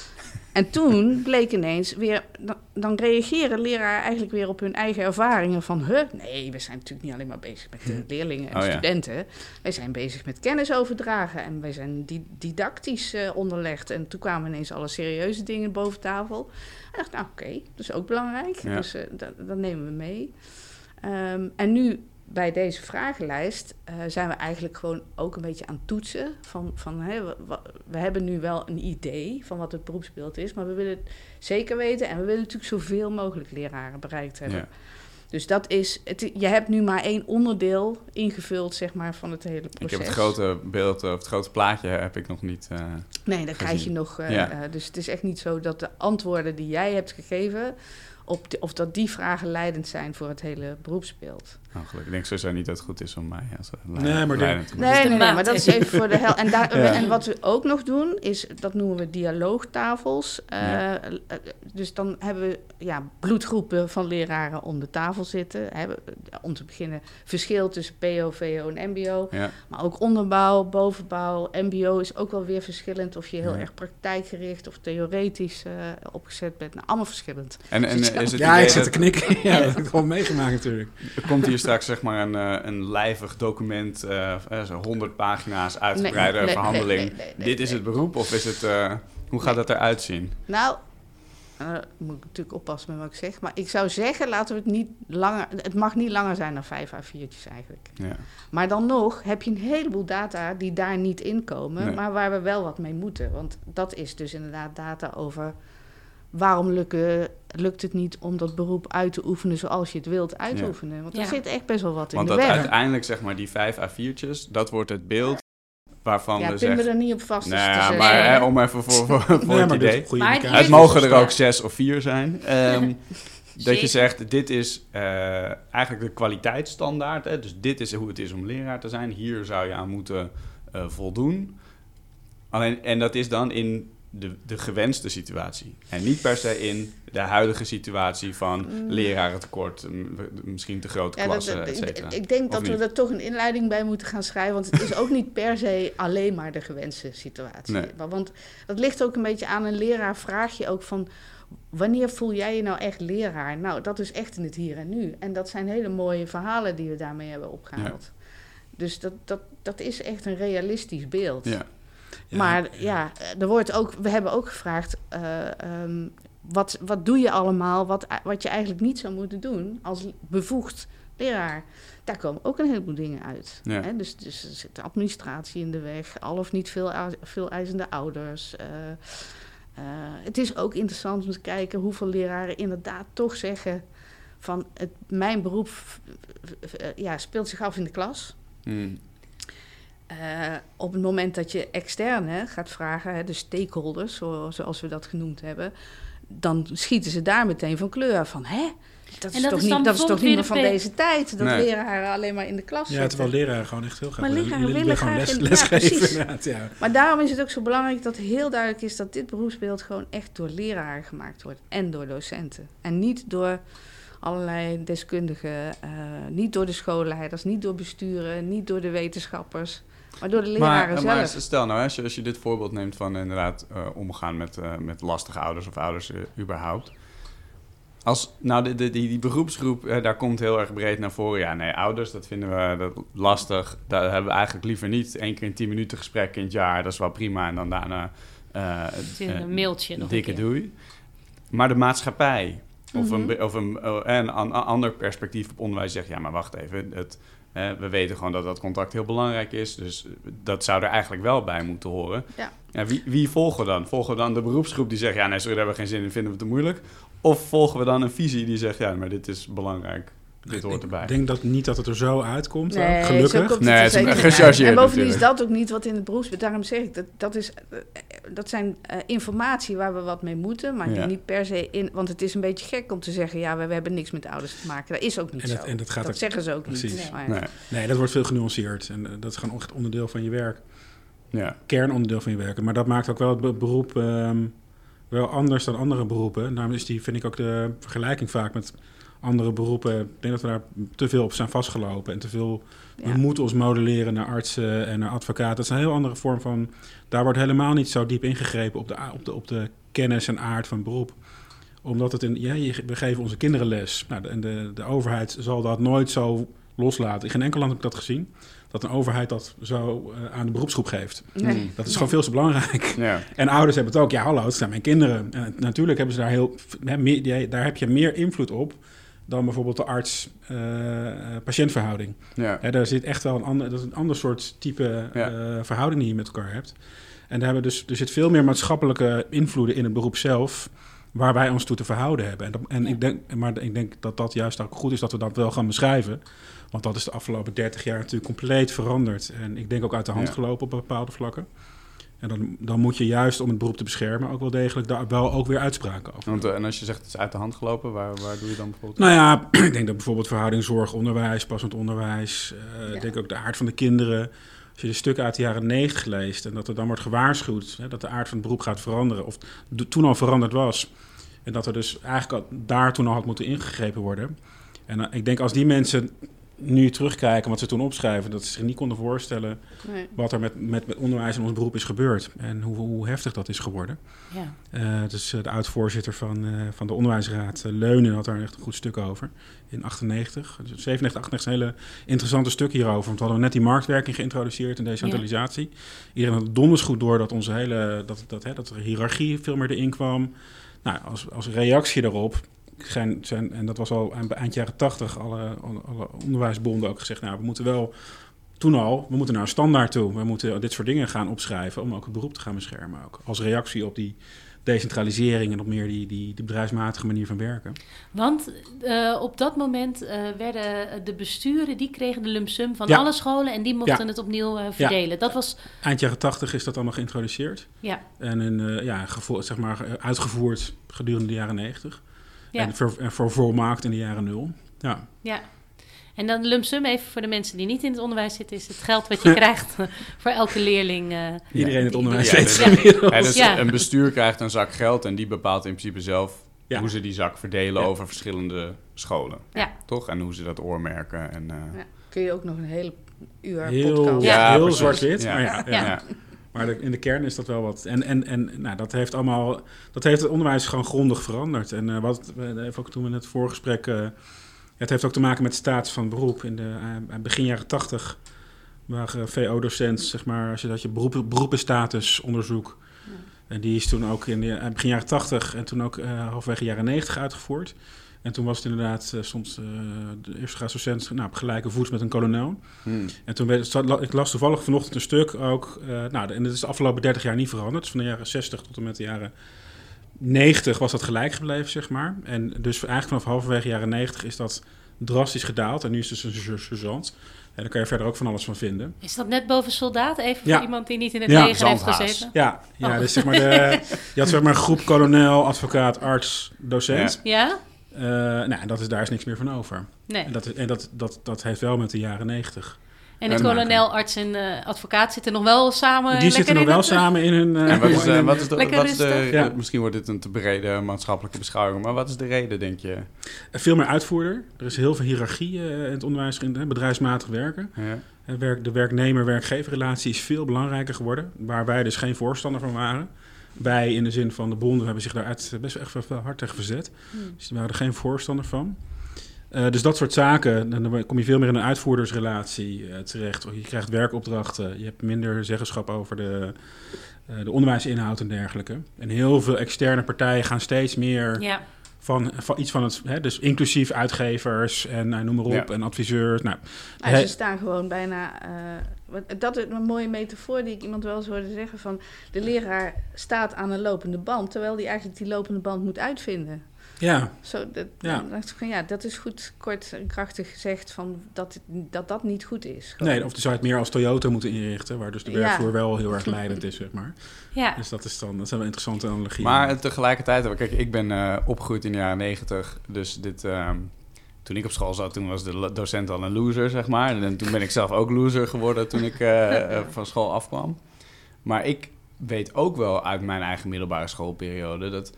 En toen bleek ineens weer... Dan, dan reageren leraren eigenlijk weer op hun eigen ervaringen van... Huh, nee, we zijn natuurlijk niet alleen maar bezig met de leerlingen en oh, studenten. Ja. Wij zijn bezig met kennis overdragen en wij zijn di- didactisch uh, onderlegd. En toen kwamen ineens alle serieuze dingen boven tafel. En ik dacht, nou oké, okay, dat is ook belangrijk. Ja. Dus uh, dat, dat nemen we mee. Um, en nu... Bij deze vragenlijst uh, zijn we eigenlijk gewoon ook een beetje aan het toetsen. Van, van, hè, we, we hebben nu wel een idee van wat het beroepsbeeld is, maar we willen het zeker weten. En we willen natuurlijk zoveel mogelijk leraren bereikt hebben. Ja. Dus dat is, het, je hebt nu maar één onderdeel ingevuld, zeg maar, van het hele proces. Ik heb het grote beeld, of het grote plaatje heb ik nog niet uh, Nee, dat gezien. krijg je nog. Uh, ja. uh, dus het is echt niet zo dat de antwoorden die jij hebt gegeven... Op de, of dat die vragen leidend zijn voor het hele beroepsbeeld. Oh, gelukkig. Ik denk sowieso niet dat het goed is om mij als leidend, nee, maar leidend te nee, nee, nee, nee, maar dat is even voor de hel. En, daar, ja. en wat we ook nog doen, is, dat noemen we dialoogtafels. Uh, ja. uh, dus dan hebben we ja, bloedgroepen van leraren om de tafel zitten. Hebben, om te beginnen verschil tussen P O, V O en M B O. Ja. Maar ook onderbouw, bovenbouw. M B O is ook wel weer verschillend. Of je heel ja. erg praktijkgericht of theoretisch uh, opgezet bent. Nou, allemaal verschillend. En, en, is het ja, ik zit te knikken. Ja, dat heb ik gewoon meegemaakt natuurlijk. Er komt hier straks zeg maar een, uh, een lijvig document, uh, zo honderd pagina's uitgebreide nee, nee, verhandeling. Nee, nee, nee, Dit is het beroep of is het, uh, hoe gaat nee. dat eruit zien? Nou, uh, moet ik natuurlijk oppassen met wat ik zeg. Maar ik zou zeggen, laten we het niet langer, het mag niet langer zijn dan vijf A viertjes eigenlijk. Ja. Maar dan nog heb je een heleboel data die daar niet in komen, nee. maar waar we wel wat mee moeten. Want dat is dus inderdaad data over... Waarom lukken, lukt het niet om dat beroep uit te oefenen zoals je het wilt uitoefenen? Want er ja. zit echt best wel wat in Want de weg. Want uiteindelijk, zeg maar, die vijf A viertjes, dat wordt het beeld waarvan ja, we zeggen... Ja, we er niet op vast. Nou ja, dus maar hè, om even voor, voor, voor nee, het idee. Maar het mogen er ook zes of vier zijn. Um, dat je zegt, dit is uh, eigenlijk de kwaliteitsstandaard. Hè? Dus dit is hoe het is om leraar te zijn. Hier zou je aan moeten uh, voldoen. Alleen, en dat is dan in... de, de gewenste situatie. En niet per se in de huidige situatie van mm. lerarentekort, misschien te grote ja, klassen, dat, dat, et cetera. Ik, ik denk of dat niet? we er toch een inleiding bij moeten gaan schrijven. Want het is ook niet per se alleen maar de gewenste situatie. Nee. Want dat ligt ook een beetje aan een leraar. Vraag je ook van, wanneer voel jij je nou echt leraar? Nou, dat is echt in het hier en nu. En dat zijn hele mooie verhalen die we daarmee hebben opgehaald. Ja. Dus dat, dat, dat is echt een realistisch beeld. Ja. Ja, maar ja, er wordt ook, we hebben ook gevraagd, uh, um, wat, wat doe je allemaal wat, wat je eigenlijk niet zou moeten doen als bevoegd leraar? Daar komen ook een heleboel dingen uit. Ja. Hè? Dus, dus er zit de administratie in de weg, al of niet veel, veel eisende ouders. Uh, uh, het is ook interessant om te kijken hoeveel leraren inderdaad toch zeggen van het, mijn beroep f, f, f, ja, speelt zich af in de klas. Hmm. Uh, op het moment dat je externe gaat vragen, hè, de stakeholders, zo, zoals we dat genoemd hebben, dan schieten ze daar meteen van kleur van, hè? Dat is, dat toch, is, niet, dat is toch niet meer van P- deze tijd, dat nee. leraren alleen maar in de klas ja, zitten. terwijl leraren gewoon echt heel graag maar leraren willen, willen willen gewoon graag les, in, lesgeven. ja, precies. Ja. Maar daarom is het ook zo belangrijk dat heel duidelijk is dat dit beroepsbeeld gewoon echt door leraren gemaakt wordt en door docenten. En niet door allerlei deskundigen, uh, niet door de schoolleiders, niet door besturen, niet door de wetenschappers, maar door de leraren maar, zelf. Maar stel nou, als je, als je dit voorbeeld neemt van inderdaad uh, omgaan met, uh, met lastige ouders of ouders uh, überhaupt. Als, nou, de, de, die, die beroepsgroep, uh, daar komt heel erg breed naar voren. Ja, nee, ouders, dat vinden we dat lastig. Daar hebben we eigenlijk liever niet één keer een tien minuten gesprek in het jaar. Dat is wel prima. En dan daarna uh, uh, een mailtje nog dikke een keer. Doei. Maar de maatschappij of, mm-hmm. een, of een, uh, een, een ander perspectief op onderwijs zegt, ja, maar wacht even, het... Uh, we weten gewoon dat dat contact heel belangrijk is. Dus dat zou er eigenlijk wel bij moeten horen. Ja. Ja, wie, wie volgen we dan? Volgen we dan de beroepsgroep die zegt, ja, nee, sorry, daar hebben we geen zin in, vinden we te moeilijk? Of volgen we dan een visie die zegt, ja, maar dit is belangrijk. Dit hoort erbij. Ik denk dat niet dat het er zo uitkomt, nee, ook, gelukkig. Zo komt nee, het het is gechargeerd. En bovendien natuurlijk. is dat ook niet wat in het beroepsbeeld. Daarom zeg ik, dat, dat, is, uh, dat zijn uh, informatie waar we wat mee moeten, maar ja. die niet per se in... Want het is een beetje gek om te zeggen, ja, we, we hebben niks met de ouders te maken. Dat is ook niet en dat, zo. En dat gaat dat ook, zeggen ze ook precies. niet. Nee. Maar, Nee. nee, dat wordt veel genuanceerd. En uh, dat is gewoon echt onderdeel van je werk. Ja. Kernonderdeel van je werk. Maar dat maakt ook wel het be- beroep um, wel anders dan andere beroepen. Daarom is die, vind ik ook de vergelijking vaak met andere beroepen. Ik denk dat we daar te veel op zijn vastgelopen en te veel... Ja. We moeten ons modelleren naar artsen en naar advocaten. Dat is een heel andere vorm van... Daar wordt helemaal niet zo diep ingegrepen op de, op de, op de kennis en aard van het beroep. Omdat het in... Ja, we geven onze kinderen les. Nou, en de, de overheid zal dat nooit zo loslaten. In geen enkel land heb ik dat gezien. Dat een overheid dat zo uh, aan de beroepsgroep geeft. Nee. Dat is nee. gewoon veel te belangrijk. Ja. En ouders hebben het ook. Ja, hallo, het zijn mijn kinderen. En natuurlijk hebben ze daar heel... Hè, meer, daar heb je meer invloed op... dan bijvoorbeeld de arts-patiëntverhouding. Uh, ja. Daar zit echt wel een ander, dat is een ander soort type ja. uh, verhouding die je met elkaar hebt. En daar hebben dus, er zit veel meer maatschappelijke invloeden in het beroep zelf... waar wij ons toe te verhouden hebben. En, dat, en ja. ik denk, maar ik denk dat dat juist ook goed is dat we dat wel gaan beschrijven. Want dat is de afgelopen dertig jaar natuurlijk compleet veranderd. En ik denk ook uit de hand ja. gelopen op bepaalde vlakken. En dan, dan moet je juist om het beroep te beschermen ook wel degelijk daar wel ook weer uitspraken over. Want, uh, en als je zegt het is uit de hand gelopen, waar, waar doe je dan bijvoorbeeld? Nou ja, ik denk dat bijvoorbeeld verhouding zorg, onderwijs, passend onderwijs. Uh, ja. Ik denk ook de aard van de kinderen. Als je de stukken uit de jaren negentig leest en dat er dan wordt gewaarschuwd hè, dat de aard van het beroep gaat veranderen. Of de, toen al veranderd was. En dat er dus eigenlijk al, daar toen al had moeten ingegrepen worden. En uh, ik denk als die mensen nu terugkijken wat ze toen opschrijven, dat ze zich niet konden voorstellen nee. wat er met, met, met onderwijs in ons beroep is gebeurd. En hoe, hoe heftig dat is geworden. Ja. Uh, dus uh, de oud-voorzitter van, uh, van de onderwijsraad, uh, Leunen, had daar echt een goed stuk over. In achtennegentig. Dus zevenennegentig, achtennegentig is een hele interessante stuk hierover. Want we hadden net die marktwerking geïntroduceerd en decentralisatie. Ja. Iedereen had donders goed door dat onze hele, dat, dat, hè, dat er hiërarchie veel meer erin kwam. Nou, als, als reactie daarop zijn, zijn, en dat was al eind jaren tachtig, alle, alle, alle onderwijsbonden ook gezegd, nou, we moeten wel, toen al, we moeten naar een standaard toe. We moeten dit soort dingen gaan opschrijven om ook het beroep te gaan beschermen. Ook als reactie op die decentralisering en op meer die, die, die bedrijfsmatige manier van werken. Want uh, op dat moment uh, werden de besturen, die kregen de lump sum van ja. alle scholen en die mochten ja. het opnieuw uh, verdelen. Ja. Dat was... Eind jaren tachtig is dat allemaal geïntroduceerd. Ja. En in, uh, ja, gevo- zeg maar, uitgevoerd gedurende de jaren negentig. Ja. En voor, en voor volmaakt in de jaren nul. Ja. Ja. En dan lump sum even voor de mensen die niet in het onderwijs zitten, is het geld wat je krijgt voor elke leerling. Uh, Iedereen in het onderwijs ja, zit. dus, ja, dus ja. Een bestuur krijgt een zak geld en die bepaalt in principe zelf ja. hoe ze die zak verdelen ja. over verschillende scholen. Ja. Toch? En hoe ze dat oormerken. En, uh, ja. Kun je ook nog een hele uur heel, podcast. Ja, heel precies. zwart-wit. Ja. Maar ja, ja. Ja. ja. Maar de, in de kern is dat wel wat. En, en, en nou, dat heeft allemaal. Dat heeft het onderwijs gewoon grondig veranderd. En uh, wat even ook toen we in het voorgesprek. Uh, het heeft ook te maken met de status van het beroep. In de uh, begin jaren tachtig waren V O-docent, zeg maar, als je dat je beroep, beroepenstatusonderzoek. Ja. En die is toen ook in de uh, begin jaren tachtig en toen ook uh, halverwege jaren negentig uitgevoerd. En toen was het inderdaad uh, soms uh, de eerste graad docent nou, op gelijke voet met een kolonel. Hmm. En toen werd, ik las toevallig vanochtend een stuk ook. Uh, nou, en dat is de afgelopen dertig jaar niet veranderd. Dus van de jaren zestig tot en met de jaren negentig was dat gelijk gebleven, zeg maar. En dus eigenlijk vanaf halverwege jaren negentig is dat drastisch gedaald. En nu is het dus een sergeant. En daar kan je verder ook van alles van vinden. Is dat net boven soldaat? Even ja. voor iemand die niet in het ja. leger heeft gezeten? Ja, ja oh. dus zeg maar de, je had zeg maar een groep kolonel, advocaat, arts, docent. Ja? ja? Uh, nou, dat is, daar is niks meer van over. Nee. En, dat, is, en dat, dat, dat heeft wel met de jaren negentig. En de kolonel, arts en uh, advocaat zitten nog wel samen. Die zitten nog wel het, samen in hun. Uh, en wat is, uh, wat is de, lekker wat is de ja. misschien wordt dit een te brede maatschappelijke beschouwing, maar wat is de reden, denk je? Veel meer uitvoerder. Er is heel veel hiërarchie uh, in het onderwijs, in uh, bedrijfsmatig werken. Ja. Werk, de werknemer-werkgeverrelatie is veel belangrijker geworden, waar wij dus geen voorstander van waren. Wij in de zin van de bonden hebben zich daar best wel echt wel hard tegen verzet. Hmm. Dus die waren er geen voorstander van. Uh, dus dat soort zaken, dan kom je veel meer in een uitvoerdersrelatie uh, terecht. Je krijgt werkopdrachten, je hebt minder zeggenschap over de, uh, de onderwijsinhoud en dergelijke. En heel veel externe partijen gaan steeds meer ja. van, van iets van het... Hè, dus inclusief uitgevers en uh, noem maar op, ja. en adviseurs. Nou, nou, ze staan gewoon bijna... Uh, dat is een mooie metafoor die ik iemand wel eens hoorde zeggen van... de leraar staat aan een lopende band, terwijl hij eigenlijk die lopende band moet uitvinden. Ja. Zo, dat, ja. dacht ik van, ja, dat is goed kort en krachtig gezegd van dat, dat dat niet goed is. Gewoon. Nee, of zou je het meer als Toyota moeten inrichten, waar dus de werkvloer ja. wel heel erg leidend is, zeg maar. Ja. Dus dat is dan, dat zijn wel interessante analogieën. Maar tegelijkertijd, kijk, ik ben uh, opgegroeid in de jaren negentig, dus dit... Uh, toen ik op school zat, toen was de docent al een loser, zeg maar. En toen ben ik zelf ook loser geworden toen ik uh, uh, van school afkwam. Maar ik weet ook wel uit mijn eigen middelbare schoolperiode dat...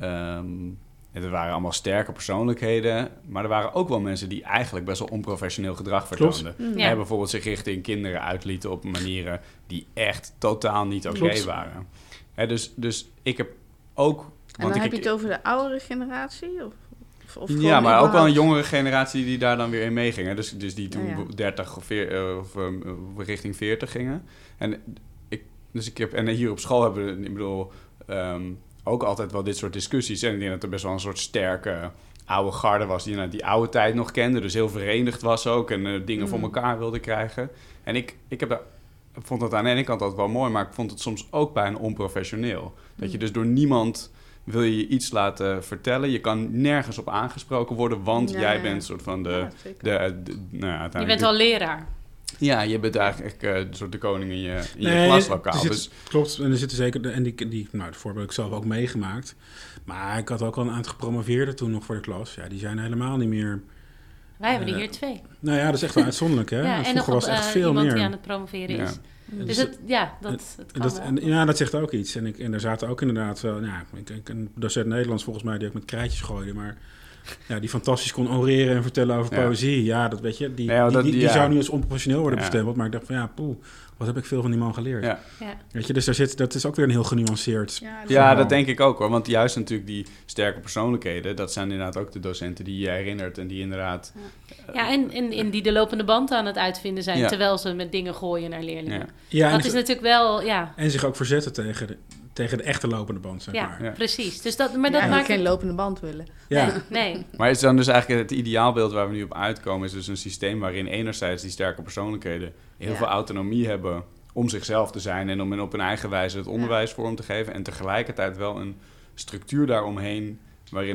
Um, er waren allemaal sterke persoonlijkheden, maar er waren ook wel mensen die eigenlijk best wel onprofessioneel gedrag vertoonden. Ja. En bijvoorbeeld zich richting kinderen uitlieten op manieren die echt totaal niet oké okay waren. He, dus, dus ik heb ook... En want dan ik, heb je het over de oudere generatie? Of, of, of ja, maar ook wel een jongere generatie die daar dan weer in meegingen. Dus, dus die toen ja, ja. dertig of, veer, of uh, richting veertig gingen. En, ik, dus ik heb, en hier op school hebben we, ik bedoel... Um, ook altijd wel dit soort discussies. En ik denk dat er best wel een soort sterke oude garde was... die nou, die oude tijd nog kende. Dus heel verenigd was ook. En uh, dingen mm. voor elkaar wilde krijgen. En ik, ik heb daar, vond dat aan de ene kant altijd wel mooi... maar ik vond het soms ook bijna onprofessioneel. Mm. Dat je dus door niemand wil je iets laten vertellen. Je kan nergens op aangesproken worden... want ja, jij ja. bent soort van de... Ja, de, de, de nou ja, je bent al leraar. Ja, je bent eigenlijk uh, soort de koning in je, in nee, je klaslokaal. Zit, dus. Klopt, en er zitten zeker... En die, die, nou, dat voorbeeld heb ik zelf ook meegemaakt. Maar ik had ook al een aantal gepromoveerden toen nog voor de klas. Ja, die zijn helemaal niet meer... Wij hebben uh, er hier twee. Nou ja, dat is echt wel uitzonderlijk, hè? Ja, en nog was echt uh, veel iemand meer. Die aan het promoveren ja. is. Dus, dus het, ja, dat, het, het kan dat, en, ja, dat zegt ook iets. En, ik, en er zaten ook inderdaad wel... Ja, ik, een docent Nederlands volgens mij die ook met krijtjes gooide, maar... Ja, die fantastisch kon oreren en vertellen over ja. poëzie. Ja, dat weet je. Die, nee, dat, die, die, die ja. zou nu als onprofessioneel worden ja. bestempeld. Maar ik dacht van ja, poeh, wat heb ik veel van die man geleerd. Ja. Ja. Weet je, dus daar zit, dat is ook weer een heel genuanceerd Ja, dat, ja, dat denk ik ook hoor. Want juist natuurlijk die sterke persoonlijkheden... dat zijn inderdaad ook de docenten die je herinnert... en die inderdaad... Ja, ja en, en, en die de lopende band aan het uitvinden zijn... Ja. terwijl ze met dingen gooien naar leerlingen. Ja. Ja, dat is natuurlijk wel... Ja. En zich ook verzetten tegen de... tegen de echte lopende band, zeg ja, maar. Ja, precies. Dus dat, maar dat ja, maakt geen lopende band willen. Ja. Nee, nee. Maar is dan dus eigenlijk het ideaalbeeld waar we nu op uitkomen... is dus een systeem waarin enerzijds die sterke persoonlijkheden... heel ja. veel autonomie hebben om zichzelf te zijn... en om op hun eigen wijze het onderwijs ja. vorm te geven... en tegelijkertijd wel een structuur daaromheen... waarin er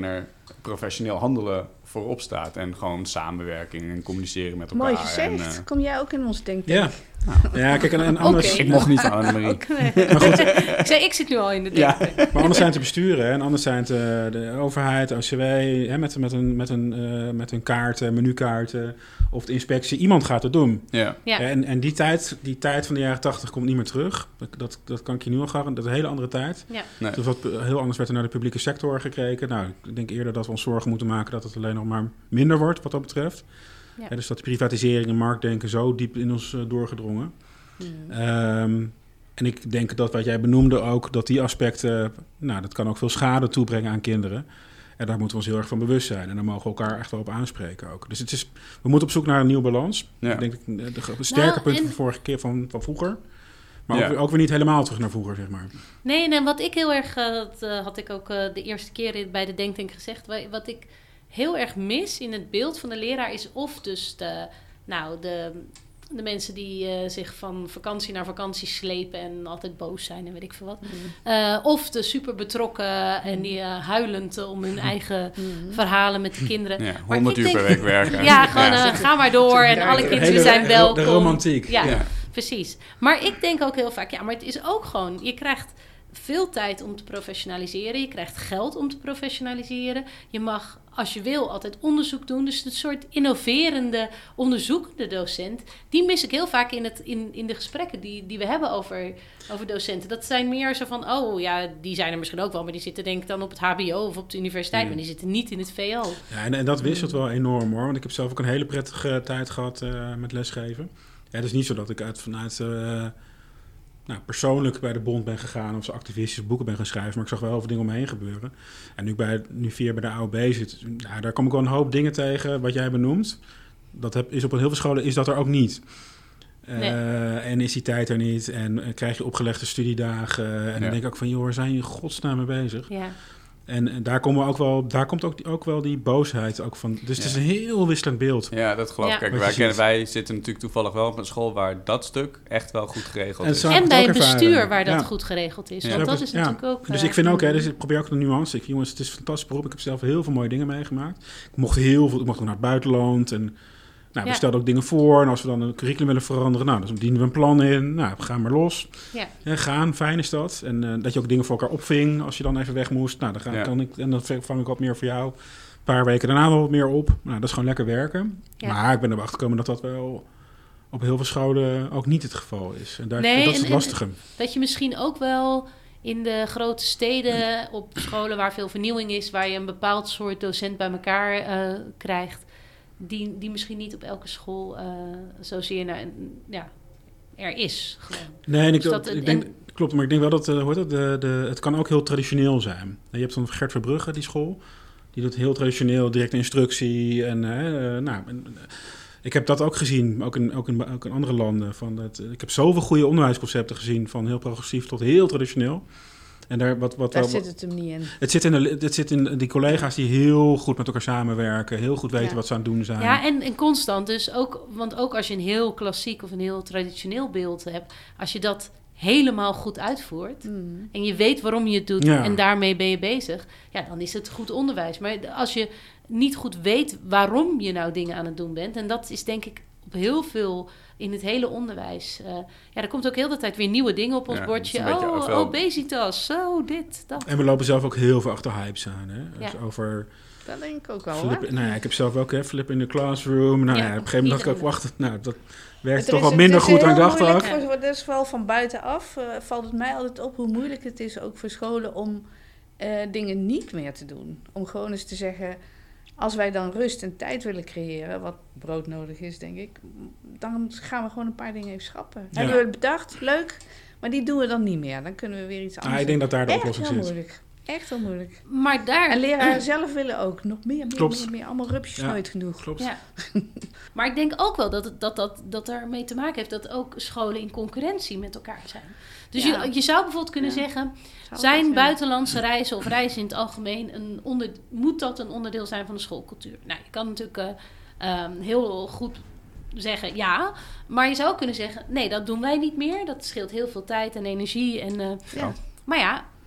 professioneel handelen voorop staat. En gewoon samenwerking en communiceren met elkaar. Mooi gezegd. En, uh, Kom jij ook in ons denken? Ja. Nou. Ja, kijk, en, en anders... Okay. Ik mocht niet aan Annemarie. Okay. ik zei, ik zit nu al in de denken. Ja. Maar anders zijn het de besturen, hè? En anders zijn het uh, de overheid, O C W, hè? Met, met, een, met, een, uh, met een kaarten, menukaarten, of de inspectie. Iemand gaat het doen. Ja. Ja. En, en die, tijd, die tijd van de jaren tachtig komt niet meer terug. Dat, dat, dat kan ik je nu al garanderen. Dat is een hele andere tijd. Ja. Nee. Dus wat heel anders werd er naar de publieke sector gekeken. Nou, ik denk eerder dat we ons zorgen moeten maken dat het alleen nog maar minder wordt wat dat betreft. Ja. Ja, dus dat privatisering en marktdenken zo diep in ons uh, doorgedrongen. Hmm. Um, en ik denk dat wat jij benoemde ook, dat die aspecten, nou, dat kan ook veel schade toebrengen aan kinderen. En daar moeten we ons heel erg van bewust zijn. En daar mogen we elkaar echt wel op aanspreken ook. Dus het is, we moeten op zoek naar een nieuwe balans. Ja. Ik denk dat de, de sterke Nou, punten en... van vorige keer van, van vroeger. Maar Ja. ook, ook weer niet helemaal terug naar vroeger, zeg maar. Nee, en wat ik heel erg, uh, dat uh, had ik ook uh, de eerste keer bij de Denktank gezegd, wat ik heel erg mis in het beeld van de leraar is of dus de, nou, de, de mensen die uh, zich van vakantie naar vakantie slepen en altijd boos zijn en weet ik veel wat. Mm. Uh, of de super betrokken en die uh, huilend uh, om hun eigen mm. verhalen met de kinderen. Ja, honderd uur denk, per week werken. Ja, gewoon uh, ga maar door en alle kinderen hele, zijn welkom. De romantiek. Ja, ja, precies. Maar ik denk ook heel vaak, ja, maar het is ook gewoon, je krijgt veel tijd om te professionaliseren. Je krijgt geld om te professionaliseren. Je mag, als je wil, altijd onderzoek doen. Dus een soort innoverende, onderzoekende docent, die mis ik heel vaak in, het, in, in de gesprekken die, die we hebben over, over docenten. Dat zijn meer zo van, oh ja, die zijn er misschien ook wel, maar die zitten denk ik dan op het H B O of op de universiteit, mm. maar die zitten niet in het V O. Ja, en, en dat wisselt wel enorm hoor, want ik heb zelf ook een hele prettige tijd gehad uh, met lesgeven. Ja, het is niet zo dat ik uit vanuit... Uh, Nou, persoonlijk bij de bond ben gegaan of zo activistische boeken ben gaan schrijven, maar ik zag wel heel veel dingen om me heen gebeuren. En nu ik bij, nu via bij de A O B zit, nou, daar kom ik wel een hoop dingen tegen wat jij benoemt. Dat heb, is op heel veel scholen is dat er ook niet. Nee. Uh, en is die tijd er niet en uh, krijg je opgelegde studiedagen. En ja. dan denk ik ook van, joh, waar zijn je in godsnaam mee bezig? Ja. En, en daar, komen we ook wel, daar komt ook, ook wel die boosheid ook van. Dus ja. het is een heel wisselend beeld. Ja, dat geloof ik. Ja. Kijk, wij, kennen, wij zitten natuurlijk toevallig wel op een school waar dat stuk echt wel goed geregeld en is. En bij een bestuur waar dat ja. goed geregeld is. Ja. Want dat is ja. natuurlijk ook... Dus uh, ik vind ook, hè, dus ik probeer ook een nuance. Ik, jongens, het is een fantastisch beroep. Ik heb zelf heel veel mooie dingen meegemaakt. Ik mocht heel veel, ik mocht naar het buitenland en... Nou, we ja. stelden ook dingen voor. En als we dan een curriculum willen veranderen, nou, dan dienen we een plan in. Nou, we gaan maar los. Ja. Ja, gaan, fijn is dat. En uh, dat je ook dingen voor elkaar opving als je dan even weg moest. Nou, dan, ga, ja. kan ik, en dan vang ik wat meer voor jou. Een paar weken daarna wel wat meer op. Nou, dat is gewoon lekker werken. Ja. Maar ik ben erachter gekomen dat dat wel op heel veel scholen ook niet het geval is. En daar, nee, dat is en, het lastige. En, dat je misschien ook wel in de grote steden, op scholen waar veel vernieuwing is, waar je een bepaald soort docent bij elkaar uh, krijgt, Die, die misschien niet op elke school uh, zozeer naar, ja, er is. Gewoon. Nee, en ik, dus dat, ik denk, en, klopt, maar ik denk wel dat uh, hoort het, de, de, het kan ook heel traditioneel zijn. Je hebt dan Gert Verbrugge, die school, die doet heel traditioneel, directe instructie. En, uh, nou, en, uh, ik heb dat ook gezien, ook in, ook in, ook in andere landen. Van dat, ik heb zoveel goede onderwijsconcepten gezien, van heel progressief tot heel traditioneel. En daar wat, wat, daar wat, zit het hem niet in. Het zit in, de, het zit in die collega's die heel goed met elkaar samenwerken. Heel goed weten ja. wat ze aan het doen zijn. Ja, en, en constant. Dus ook, want ook als je een heel klassiek of een heel traditioneel beeld hebt, als je dat helemaal goed uitvoert mm. en je weet waarom je het doet ja. en daarmee ben je bezig, ja, dan is het goed onderwijs. Maar als je niet goed weet waarom je nou dingen aan het doen bent, en dat is denk ik op heel veel in het hele onderwijs. Uh, ja, er komt ook heel de tijd weer nieuwe dingen op ons ja, bordje. Oh, veel... obesitas, zo, dit, dat. En we lopen zelf ook heel veel achter hypes aan. Hè? Ja. Dus over... Dat denk ik ook wel, Flip, nou ja, ik heb zelf ook, hè, Flip in the Classroom. Nou ja, ja op een gegeven moment dacht ik ook, wacht, nou, dat werkt toch wat minder goed dan ik dacht ook. Voor, dus vooral van buitenaf uh, valt het mij altijd op hoe moeilijk het is, ook voor scholen, om uh, dingen niet meer te doen. Om gewoon eens te zeggen, als wij dan rust en tijd willen creëren, wat broodnodig is, denk ik, dan gaan we gewoon een paar dingen even schrappen. Ja. Hebben we het bedacht, leuk, maar die doen we dan niet meer. Dan kunnen we weer iets anders ah, ik denk dat daar de oplossing zit. Moeilijk. Echt heel moeilijk. Maar daar... En leraren zelf willen ook nog meer, meer, meer, meer. Allemaal rupsjes ja, nooit genoeg. Klopt. Ja. Maar ik denk ook wel dat, het, dat, dat, dat ermee te maken heeft dat ook scholen in concurrentie met elkaar zijn. Dus ja. je, je zou bijvoorbeeld kunnen ja. zeggen, zou zijn buitenlandse reizen of reizen in het algemeen, een onder, moet dat een onderdeel zijn van de schoolcultuur? Nou, je kan natuurlijk uh, um, heel goed zeggen ja, maar je zou ook kunnen zeggen, nee, dat doen wij niet meer. Dat scheelt heel veel tijd en energie. En, uh, ja. Maar ja,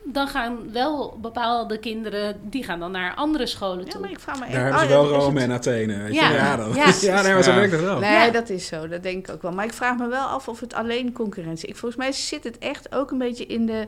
dan gaan wel bepaalde kinderen, die gaan dan naar andere scholen toe. Ja, maar ik vraag me Daar hebben ze wel Rome en Athene. Weet ja. Je? Ja, dat ja. Is, ja, nee, maar zo werkt dat wel. Nee, ja. dat is zo. Dat denk ik ook wel. Maar ik vraag me wel af of het alleen concurrentie is. Volgens mij zit het echt ook een beetje in de,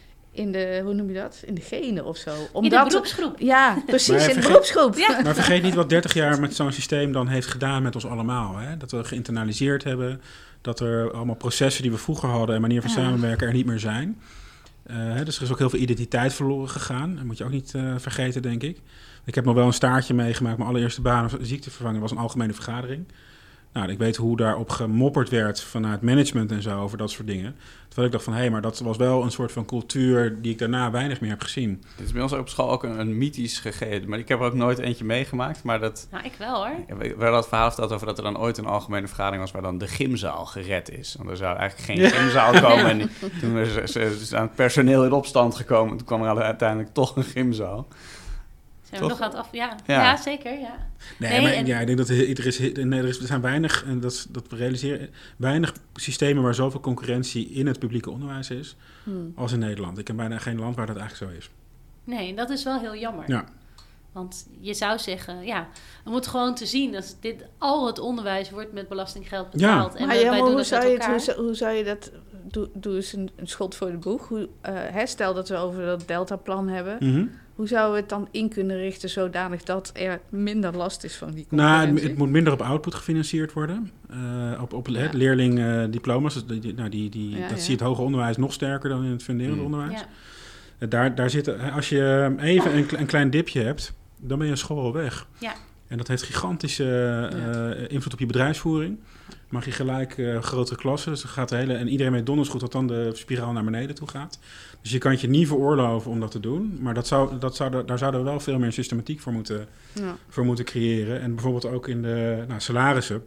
in de hoe noem je dat? In de genen of zo. Omdat, in de beroepsgroep. Ja, precies, in vergeet, de beroepsgroep. Ja. Maar vergeet niet wat dertig jaar met zo'n systeem dan heeft gedaan met ons allemaal. Hè? Dat we geïnternaliseerd hebben. Dat er allemaal processen die we vroeger hadden en manier van ja. samenwerken er niet meer zijn. Uh, dus er is ook heel veel identiteit verloren gegaan. Dat moet je ook niet uh, vergeten, denk ik. Ik heb nog wel een staartje meegemaakt. Mijn allereerste baan als ziektevervanger was een algemene vergadering. Nou, ik weet hoe daarop gemopperd werd vanuit management en zo over dat soort dingen. Terwijl ik dacht van, hé, hey, maar dat was wel een soort van cultuur die ik daarna weinig meer heb gezien. Dit is bij ons op school ook een, een mythisch gegeven. Maar ik heb er ook nooit eentje meegemaakt. Maar dat, nou, ik wel hoor. We hadden het verhaal verteld over dat er dan ooit een algemene vergadering was waar dan de gymzaal gered is. Want er zou eigenlijk geen ja. gymzaal komen. En die, toen is ze aan het personeel in opstand gekomen. Toen kwam er uiteindelijk toch een gymzaal. Zijn we nog aan het af... Ja, ja. ja zeker, ja. Nee, nee maar en... ja, ik denk dat er, is, nee, er, is, er zijn weinig, en dat, dat we realiseren, weinig systemen waar zoveel concurrentie in het publieke onderwijs is, hmm. als in Nederland. Ik ken bijna geen land waar dat eigenlijk zo is. Nee, dat is wel heel jammer. Ja. Want je zou zeggen, ja, we moeten gewoon te zien dat dit, al het onderwijs wordt met belastinggeld betaald. Ja. En maar wij, ja, wij maar doen hoe, het zou met je het, elkaar. hoe, zou, hoe zou je dat... Doe, doe eens een, een schot voor de boeg. Hoe, uh, hè, stel dat we over dat Delta-plan hebben. Mm-hmm. Hoe zouden we het dan in kunnen richten zodanig dat er minder last is van die concurrentie? Nou, het, het moet minder op output gefinancierd worden. Uh, op op ja. leerlingdiploma's. Uh, die, nou, die, die, ja, dat ja. zie je het hoger onderwijs nog sterker dan in het funderend mm. onderwijs. Ja. Uh, daar, daar zitten, als je even een, een klein dipje hebt, dan ben je school al weg. Ja. En dat heeft gigantische uh, ja. invloed op je bedrijfsvoering. Mag je gelijk uh, grotere klassen. Dus gaat de hele, en iedereen weet donders goed dat dan de spiraal naar beneden toe gaat. Dus je kan het je niet veroorloven om dat te doen. Maar dat zou, dat zou, daar zouden we wel veel meer systematiek voor moeten, ja. voor moeten creëren. En bijvoorbeeld ook in de nou, salarissen.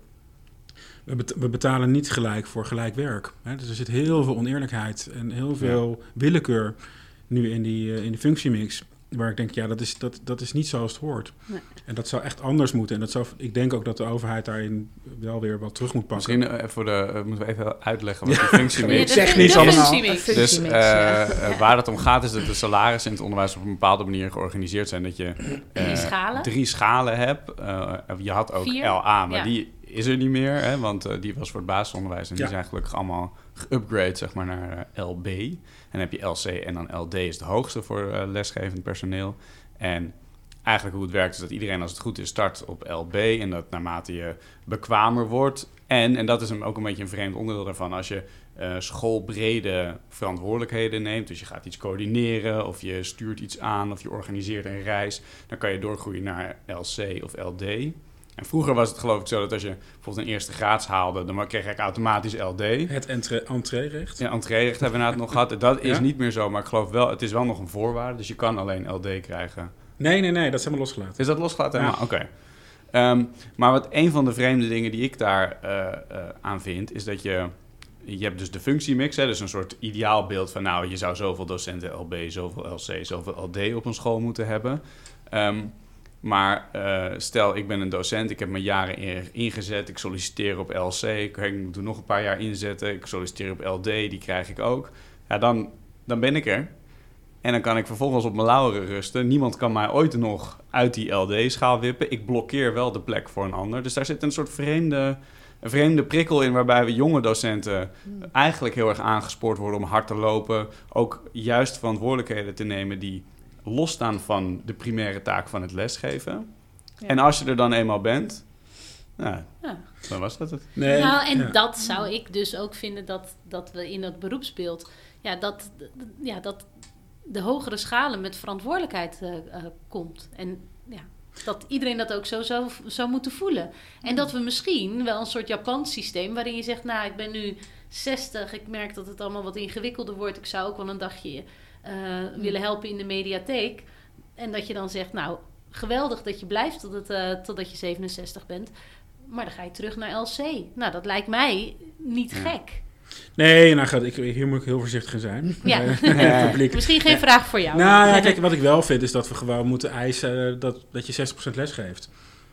We, bet- we betalen niet gelijk voor gelijk werk. Hè? Dus er zit heel veel oneerlijkheid en heel veel ja. willekeur nu in die, uh, in die functiemix. Waar ik denk, ja, dat is, dat, dat is niet zoals het hoort. Nee. En dat zou echt anders moeten. En dat zou, ik denk ook dat de overheid daarin wel weer wat terug moet pakken. Misschien uh, voor de, uh, moeten we even uitleggen wat ja. die functiemix is. Ik zeg niet allemaal. Dus uh, ja. uh, waar het om gaat is dat de salarissen in het onderwijs op een bepaalde manier georganiseerd zijn. Dat je uh, drie, schalen. drie schalen hebt. Uh, je had ook Vier. L A, maar ja. die is er niet meer. Hè, want uh, die was voor het basisonderwijs. En die ja. zijn gelukkig allemaal geupgrade zeg maar, naar uh, L B. En dan heb je L C en dan L D is de hoogste voor uh, lesgevend personeel. En eigenlijk hoe het werkt is dat iedereen als het goed is start op L B. En dat naarmate je bekwamer wordt. En, en dat is ook een beetje een vreemd onderdeel daarvan. Als je uh, schoolbrede verantwoordelijkheden neemt. Dus je gaat iets coördineren of je stuurt iets aan of je organiseert een reis. Dan kan je doorgroeien naar L C of L D. En vroeger was het geloof ik zo dat als je bijvoorbeeld een eerste graads haalde, dan kreeg ik automatisch L D. Het entre- entreerecht. Ja, entreerecht hebben we nou nog gehad. Dat is ja? niet meer zo, maar ik geloof wel, het is wel nog een voorwaarde. Dus je kan alleen L D krijgen. Nee, nee, nee, dat is helemaal losgelaten. Is dat losgelaten? Ja. Ah, oké. Okay. Um, maar wat een van de vreemde dingen die ik daar uh, uh, aan vind, is dat je... Je hebt dus de functiemix, hè, dus een soort ideaalbeeld van... nou, je zou zoveel docenten L B, zoveel L C, zoveel L D op een school moeten hebben. Um, maar uh, stel, ik ben een docent, ik heb mijn jaren in, ingezet... ik solliciteer op L C, ik moet er nog een paar jaar inzetten... ik solliciteer op L D, die krijg ik ook. Ja, dan, dan ben ik er. En dan kan ik vervolgens op mijn lauweren rusten. Niemand kan mij ooit nog uit die L D-schaal wippen. Ik blokkeer wel de plek voor een ander. Dus daar zit een soort vreemde... Een vreemde prikkel in waarbij we jonge docenten eigenlijk heel erg aangespoord worden om hard te lopen. Ook juist verantwoordelijkheden te nemen die losstaan van de primaire taak van het lesgeven. Ja. En als je er dan eenmaal bent, nou, ja. dan was dat het. Nee, nou, en ja. dat zou ik dus ook vinden dat, dat we in het beroepsbeeld, ja, dat, ja, dat de hogere schalen met verantwoordelijkheid uh, uh, komt. En ja. Dat iedereen dat ook zo zou, zou moeten voelen. En dat we misschien wel een soort Japans systeem... waarin je zegt, nou, ik ben nu zestig... ik merk dat het allemaal wat ingewikkelder wordt... ik zou ook wel een dagje uh, willen helpen in de mediatheek. En dat je dan zegt, nou, geweldig dat je blijft... Totdat, uh, totdat je zevenenzestig bent. Maar dan ga je terug naar L C. Nou, dat lijkt mij niet ja. gek. Nee, nou, ik, hier moet ik heel voorzichtig in zijn. Ja. uh, Misschien geen ja. vraag voor jou. Nou ja, kijk, wat ik wel vind is dat we gewoon moeten eisen dat, dat je zestig procent les geeft.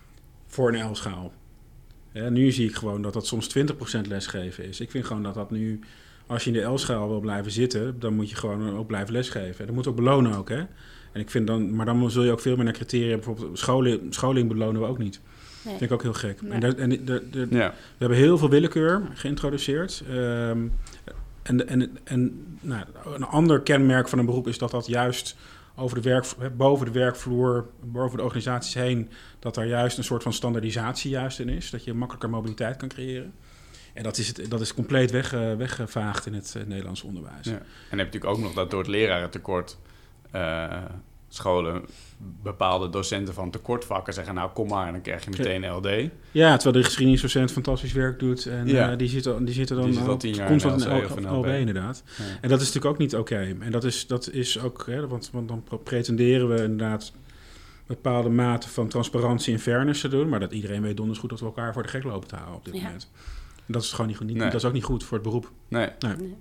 Voor een L-schaal. Ja, nu zie ik gewoon dat dat soms twintig procent lesgeven is. Ik vind gewoon dat dat nu, als je in de L-schaal wil blijven zitten, dan moet je gewoon ook blijven lesgeven. En dat moet ook belonen ook, hè. En ik vind dan, maar dan zul je ook veel meer naar criteria, bijvoorbeeld scholing, scholing belonen we ook niet. Nee. Dat vind ik ook heel gek. Nee. En, daar, en de, de, de, ja. We hebben heel veel willekeur geïntroduceerd. Um, en en, en nou, een ander kenmerk van een beroep is dat dat juist over de werk, boven de werkvloer, boven de organisaties heen, dat daar juist een soort van standaardisatie juist in is. Dat je makkelijker mobiliteit kan creëren. En dat is, het, dat is compleet weg, weggevaagd in het uh, Nederlands onderwijs. Ja. En dan heb je natuurlijk ook nog dat door het lerarentekort uh, scholen bepaalde docenten van tekortvakken zeggen, nou kom maar en dan krijg je meteen L D. Ja, terwijl de geschiedenisdocent fantastisch werk doet en ja. uh, die zitten die zitten dan die zit al tien jaar constant in L B inderdaad. Ja. En dat is natuurlijk ook niet oké. Okay. En dat is, dat is ook, hè, want, want dan pretenderen we inderdaad bepaalde mate van transparantie en fairness te doen, maar dat iedereen weet donders goed dat we elkaar voor de gek lopen te houden op dit ja. moment. En dat is gewoon niet goed. Niet, nee. Dat is ook niet goed voor het beroep. Nee. nee. nee.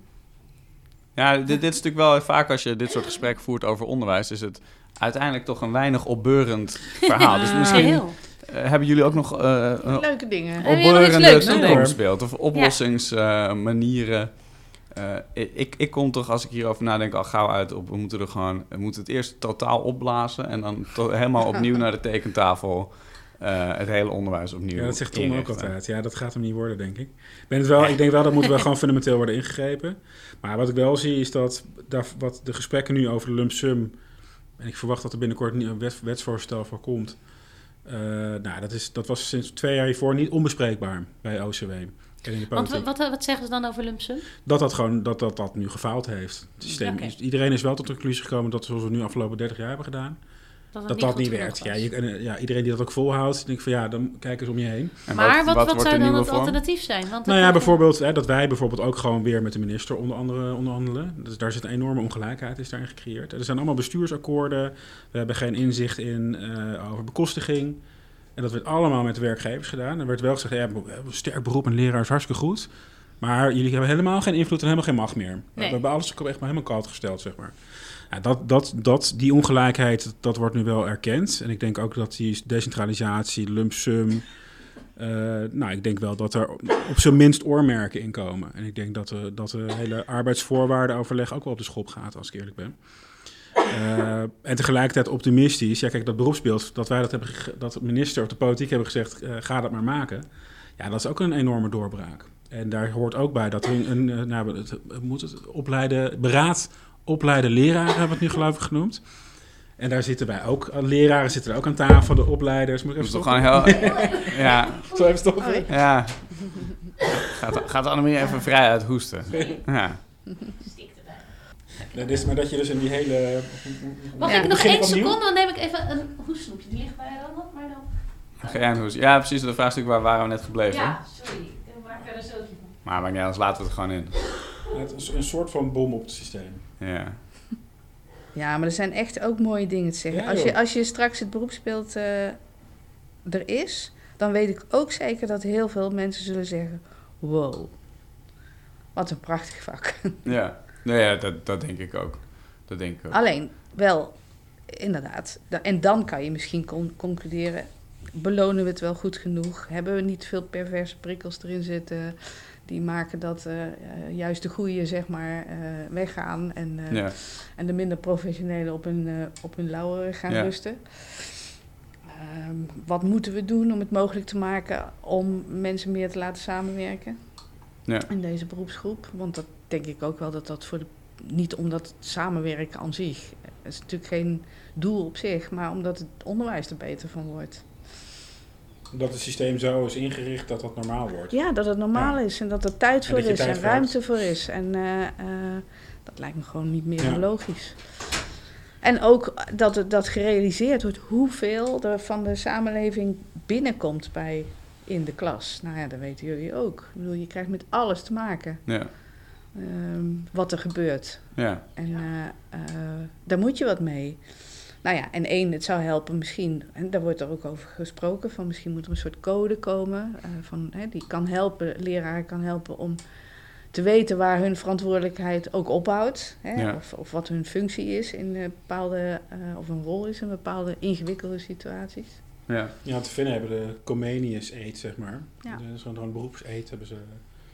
Ja, dit, dit is natuurlijk wel vaak als je dit soort gesprekken voert over onderwijs, is het uiteindelijk toch een weinig opbeurend verhaal. Dus misschien uh, hebben jullie ook nog uh, leuke dingen. Opbeurende toekomstbeeld of oplossingsmanieren. Uh, uh, ik, ik kom toch, als ik hierover nadenk, al gauw uit op, we moeten er gewoon, we moeten het eerst totaal opblazen en dan to- helemaal opnieuw naar de tekentafel. Uh, het hele onderwijs opnieuw. Ja, dat zegt Tom ook altijd. Ja, dat gaat hem niet worden, denk ik. Ik, ben het wel, ik denk wel dat moet wel gewoon fundamenteel worden ingegrepen. Maar wat ik wel zie is dat, dat wat de gesprekken nu over de lump sum, en ik verwacht dat er binnenkort een wet, wetsvoorstel voor komt. Uh, nou, dat, is, dat was sinds twee jaar hiervoor niet onbespreekbaar bij O C W. Want wat, wat zeggen ze dan over lump sum? Dat dat gewoon dat dat, dat nu gefaald heeft. Het systeem, okay. Iedereen is wel tot de conclusie gekomen dat zoals we nu de afgelopen dertig jaar hebben gedaan, dat dat, dat niet, niet werkt. Ja, je, ja, iedereen die dat ook volhoudt, denk van ja, dan kijk eens om je heen. En maar wat, wat, wat, wat zou dan het vorm? alternatief zijn? Want nou ja, bijvoorbeeld hè, dat wij bijvoorbeeld ook gewoon weer met de minister onder andere onderhandelen. Dus daar zit een enorme ongelijkheid, is daarin gecreëerd. Er zijn allemaal bestuursakkoorden. We hebben geen inzicht in uh, over bekostiging. En dat werd allemaal met de werkgevers gedaan. Er werd wel gezegd, ja, een sterk beroep en leraar is hartstikke goed. Maar jullie hebben helemaal geen invloed en helemaal geen macht meer. Nee. We hebben alles echt maar helemaal koud gesteld, zeg maar. Ja, dat, dat, dat, die ongelijkheid, dat wordt nu wel erkend. En ik denk ook dat die decentralisatie, lump sum, uh, nou, ik denk wel dat er op zijn minst oormerken in komen. En ik denk dat de, dat de hele arbeidsvoorwaardenoverleg ook wel op de schop gaat, als ik eerlijk ben. Uh, en tegelijkertijd optimistisch. Ja, kijk, dat beroepsbeeld, dat wij dat hebben, dat de minister of de politiek hebben gezegd, uh, ga dat maar maken. Ja, dat is ook een enorme doorbraak. En daar hoort ook bij dat er een, een, een nou, het, het moet het opleiden, beraad opleiden leraren, hebben we het nu geloof ik genoemd. En daar zitten wij ook, leraren zitten er ook aan tafel, de opleiders. Moet ik even stoppen? Gewoon heel, ja. Zo even stoppen? Oh, ja. Gaat, gaat Annemie even vrij uit hoesten. Ja. Dat is maar dat je dus in die hele... Mag ja, ik nog één seconde? Dan neem ik even een hoestsnoepje. Die ligt bij je dan nog, maar dan... Ga jij een hoest? Ja, precies. Dat vraagstuk waar waren we net gebleven. Ja, sorry. Ik maak er een zootje van. Maar maakt niet uit, laten we het gewoon in. Het is een soort van bom op het systeem. Ja. Ja, maar er zijn echt ook mooie dingen te zeggen. Ja, als, je, als je straks het beroepsbeeld uh, er is, dan weet ik ook zeker dat heel veel mensen zullen zeggen, wow, wat een prachtig vak. Ja, nou ja, dat, dat denk ik ook. Dat denk ik ook. Alleen, wel, inderdaad. En dan kan je misschien con- concluderen, belonen we het wel goed genoeg? Hebben we niet veel perverse prikkels erin zitten? Die maken dat uh, uh, juist de goeie, zeg maar, uh, weggaan. En, uh, ja. en de minder professionelen op hun, uh, op hun lauweren gaan ja. rusten. Um, wat moeten we doen om het mogelijk te maken om mensen meer te laten samenwerken ja. in deze beroepsgroep? Want dat denk ik ook wel dat dat voor de... Niet omdat het samenwerken aan zich, het is natuurlijk geen doel op zich, maar omdat het onderwijs er beter van wordt. Dat het systeem zo is ingericht dat dat normaal wordt. Ja, dat het normaal ja. is en dat er tijd voor en is tijd en ruimte hebt. voor is. En uh, uh, dat lijkt me gewoon niet meer ja. logisch. En ook dat het, dat gerealiseerd wordt hoeveel er van de samenleving binnenkomt bij in de klas. Nou ja, dat weten jullie ook. Ik bedoel, je krijgt met alles te maken. Ja. Um, wat er gebeurt. Ja. En uh, uh, daar moet je wat mee. Nou ja, en één, het zou helpen misschien, en daar wordt er ook over gesproken, van misschien moet er een soort code komen, uh, van, hè, die kan helpen, leraren kan helpen om te weten waar hun verantwoordelijkheid ook ophoudt. Hè, ja. of, of wat hun functie is in uh, bepaalde, uh, of een rol is in bepaalde ingewikkelde situaties. Ja, ja te vinden hebben de Comenius Eed, zeg maar. Ja. Dat is gewoon een beroepseed, hebben ze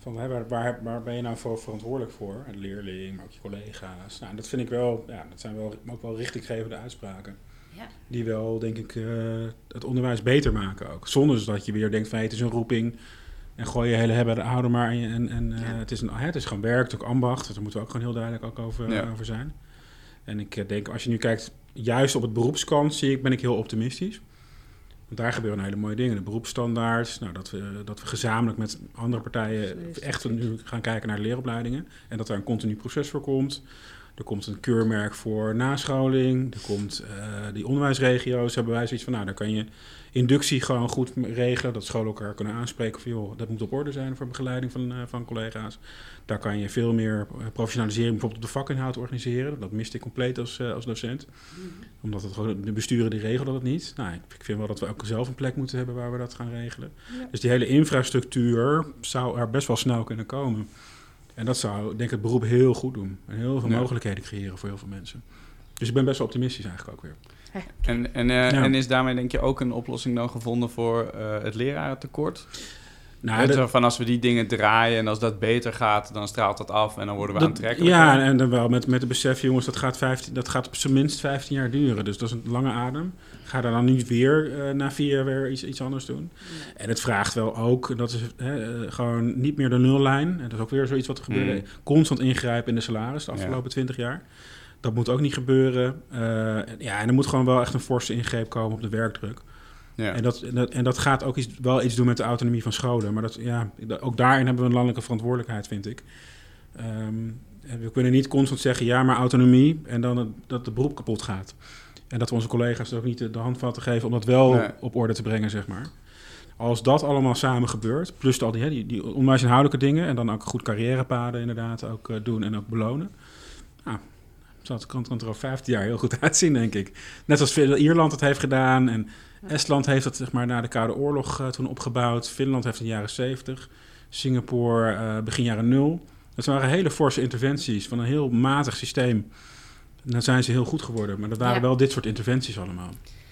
Van, hè, waar, waar, waar ben je nou voor verantwoordelijk voor? Een leerling, maar ook je collega's. Nou, dat vind ik wel, ja, dat zijn wel ook wel richtinggevende uitspraken. Ja. Die wel, denk ik, uh, het onderwijs beter maken ook. Zonder dus dat je weer denkt van, hey, het is een roeping en gooi je hele hebben de ouder maar. En, en, en uh, ja. het, is een, het is gewoon werk, het is ook ambacht. Daar moeten we ook gewoon heel duidelijk ook over, ja. over zijn. En ik uh, denk, als je nu kijkt, juist op het beroepskant zie ik, ben ik heel optimistisch. Want daar gebeuren hele mooie dingen. De beroepsstandaards, nou, dat, we, dat we gezamenlijk met andere partijen echt nu gaan kijken naar de leeropleidingen. En dat er een continu proces voor komt. Er komt een keurmerk voor nascholing. Er komt uh, die onderwijsregio's hebben wij zoiets van, nou, daar kan je inductie gewoon goed regelen. Dat scholen elkaar kunnen aanspreken van, joh, dat moet op orde zijn voor begeleiding van, uh, van collega's. Daar kan je veel meer professionalisering bijvoorbeeld op de vakinhoud organiseren. Dat miste ik compleet als, uh, als docent. Mm-hmm. Omdat het gewoon, de besturen die regelen dat niet. Nou, ik vind wel dat we ook zelf een plek moeten hebben waar we dat gaan regelen. Ja. Dus die hele infrastructuur zou er best wel snel kunnen komen. En dat zou, denk ik, het beroep heel goed doen. En heel veel ja. mogelijkheden creëren voor heel veel mensen. Dus ik ben best wel optimistisch eigenlijk ook weer. En, en, uh, ja. en is daarmee, denk je, ook een oplossing dan gevonden voor uh, het lerarentekort? Nou, dat, van als we die dingen draaien en als dat beter gaat, dan straalt dat af en dan worden we dat, aantrekkelijk. Ja, en dan wel met, met het besef, jongens, dat gaat, vijftien, dat gaat op zijn minst vijftien jaar duren. Dus dat is een lange adem. Ga daar dan niet weer uh, na vier jaar weer iets, iets anders doen. Ja. En het vraagt wel ook, dat is hè, uh, gewoon niet meer de nullijn. En dat is ook weer zoiets wat er gebeurde. Mm. Constant ingrijpen in de salaris de afgelopen twintig ja. jaar. Dat moet ook niet gebeuren. Uh, ja, en er moet gewoon wel echt een forse ingreep komen op de werkdruk. Ja. En, dat, en, dat, en dat gaat ook iets, wel iets doen met de autonomie van scholen. Maar dat, ja, ook daarin hebben we een landelijke verantwoordelijkheid, vind ik. Um, we kunnen niet constant zeggen, ja, maar autonomie, en dan het, dat de beroep kapot gaat. En dat we onze collega's er ook niet de, de handvatten geven om dat wel nee. op orde te brengen, zeg maar. Als dat allemaal samen gebeurt, plus al die, die, die onderwijsinhoudelijke dingen, en dan ook goed carrièrepaden inderdaad ook uh, doen en ook belonen. Nou, dat kan, kan er al vijftien jaar heel goed uitzien, denk ik. Net als Ierland het heeft gedaan en Estland heeft het zeg maar, na de Koude Oorlog uh, toen opgebouwd. Finland heeft het in de jaren zeventig. Singapore uh, begin jaren nul. Dat waren hele forse interventies van een heel matig systeem. En dan zijn ze heel goed geworden. Maar dat waren ja. wel dit soort interventies allemaal.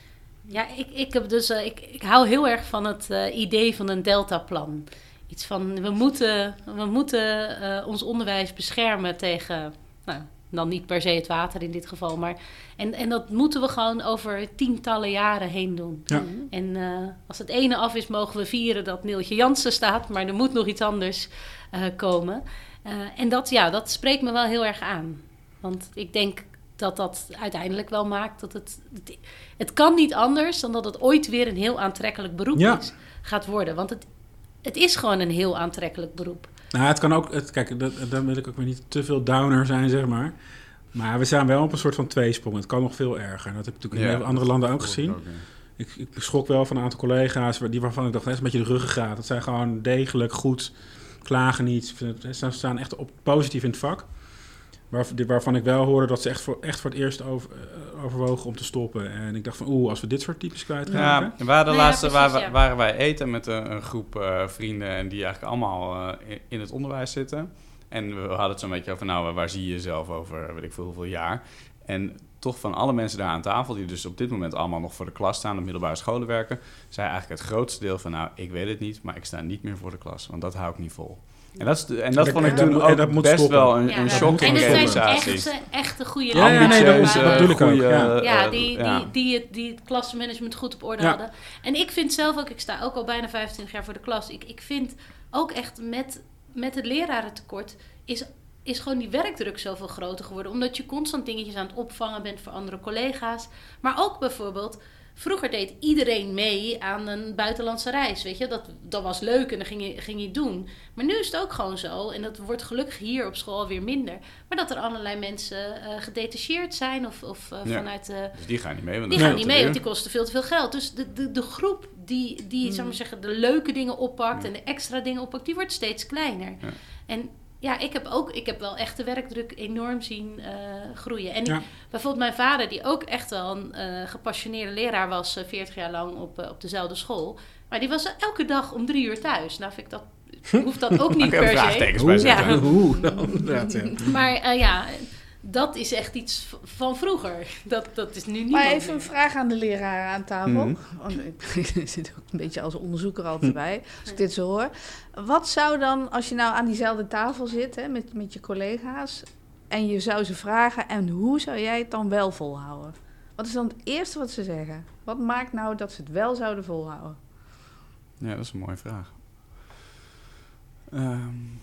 Ja, ik, ik, heb dus, uh, ik, ik hou heel erg van het uh, idee van een deltaplan. Iets van, we moeten, we moeten uh, ons onderwijs beschermen tegen... Nou, dan niet per se het water in dit geval. Maar, en, en dat moeten we gewoon over tientallen jaren heen doen. Ja. En uh, als het ene af is, mogen we vieren dat Neeltje Jansen staat. Maar er moet nog iets anders uh, komen. Uh, en dat, ja, dat spreekt me wel heel erg aan. Want ik denk dat dat uiteindelijk wel maakt dat het... Het, het kan niet anders dan dat het ooit weer een heel aantrekkelijk beroep ja. is, gaat worden. Want het, het is gewoon een heel aantrekkelijk beroep. Nou, het kan ook... Het, kijk, dat, dan wil ik ook weer niet te veel downer zijn, zeg maar. Maar we staan wel op een soort van tweesprong. Het kan nog veel erger. Dat heb ik natuurlijk in ja, andere landen ook gezien. Ook, ja. ik, ik schrok wel van een aantal collega's... Die waarvan ik dacht, dat is een beetje de ruggengraat. Dat zijn gewoon degelijk, goed, klagen niet. Ze staan echt op, positief in het vak. Waar, waarvan ik wel hoorde dat ze echt voor, echt voor het eerst over, uh, overwogen om te stoppen. En ik dacht van, oeh, als we dit soort types kwijtraken... Ja, we waren de nou laatste, ja, precies, waar, ja. waren wij eten met een, een groep uh, vrienden... en die eigenlijk allemaal uh, in, in het onderwijs zitten. En we hadden het zo'n beetje over, nou, waar zie je jezelf over, weet ik veel, hoeveel jaar? En toch van alle mensen daar aan tafel, die dus op dit moment allemaal nog voor de klas staan... op middelbare scholen werken, zei eigenlijk het grootste deel van, nou, ik weet het niet... maar ik sta niet meer voor de klas, want dat hou ik niet vol. En dat, is, en dat vond ik toen ook best stoppen. wel een, ja, een shocking realisatie. En dat zijn echt, echt goede ja, ja, nee, dat, dat bedoel ik ook. Ja, ja die, die, die, die, het, die het klassenmanagement goed op orde ja. hadden. En ik vind zelf ook, ik sta ook al bijna vijfentwintig jaar voor de klas. Ik, ik vind ook echt met, met het lerarentekort is... is gewoon die werkdruk zoveel groter geworden. Omdat je constant dingetjes aan het opvangen bent voor andere collega's. Maar ook bijvoorbeeld... Vroeger deed iedereen mee aan een buitenlandse reis, weet je. Dat, dat was leuk en dan ging je, ging je doen. Maar nu is het ook gewoon zo, en dat wordt gelukkig hier op school weer minder... maar dat er allerlei mensen uh, gedetacheerd zijn of, of uh, ja. vanuit... Uh, dus die gaan niet mee, want die gaan niet mee, want die kosten veel te veel geld. Dus de, de, de groep die, die hmm. zou maar zeggen, de leuke dingen oppakt ja. en de extra dingen oppakt... die wordt steeds kleiner. Ja. En... Ja, ik heb ook, ik heb wel echt de werkdruk enorm zien uh, groeien. En ja. ik, bijvoorbeeld mijn vader, die ook echt wel een uh, gepassioneerde leraar was, uh, veertig jaar lang op, uh, op dezelfde school. Maar die was elke dag om drie uur thuis. Nou, vind ik dat, hoeft dat ook niet per se. Vraagtekens bij ja. Oeh, ja. Maar uh, ja, dat is echt iets v- van vroeger. Dat, dat is nu niet Maar meer. even een vraag aan de leraar aan tafel. Mhm. Want ik zit ook een beetje als onderzoeker altijd bij, als ik dit zo hoor. Wat zou dan, als je nou aan diezelfde tafel zit hè, met, met je collega's... en je zou ze vragen, en hoe zou jij het dan wel volhouden? Wat is dan het eerste wat ze zeggen? Wat maakt nou dat ze het wel zouden volhouden? Ja, dat is een mooie vraag. Um,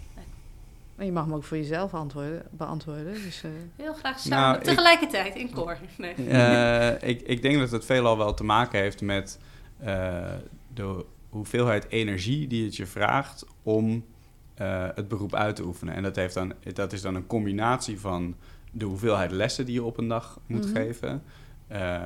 En je mag hem ook voor jezelf antwoorden, beantwoorden. Dus, uh... Heel graag samen, Nou, ik- tegelijkertijd, in koor. Nee. Uh, ik, ik denk dat het veelal wel te maken heeft met uh, de hoeveelheid energie die het je vraagt om uh, het beroep uit te oefenen. En dat, heeft dan, dat is dan een combinatie van de hoeveelheid lessen die je op een dag moet Mhm. geven uh,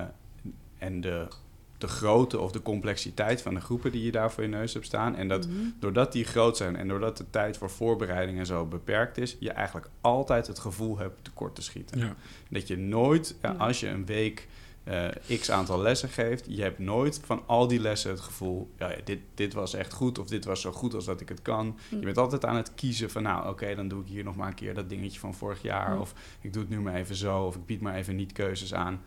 en de, de grootte of de complexiteit van de groepen die je daar voor je neus hebt staan. En dat Mhm. doordat die groot zijn en doordat de tijd voor voorbereiding en zo beperkt is, je eigenlijk altijd het gevoel hebt tekort te schieten. Ja. Dat je nooit, ja, Ja. als je een week uh, x aantal lessen geeft, je hebt nooit van al die lessen het gevoel, ja, ja, dit, dit was echt goed of dit was zo goed als dat ik het kan. Hm. Je bent altijd aan het kiezen van, nou oké, okay, dan doe ik hier nog maar een keer dat dingetje van vorig jaar. Hm. Of ik doe het nu maar even zo, of ik bied maar even niet keuzes aan.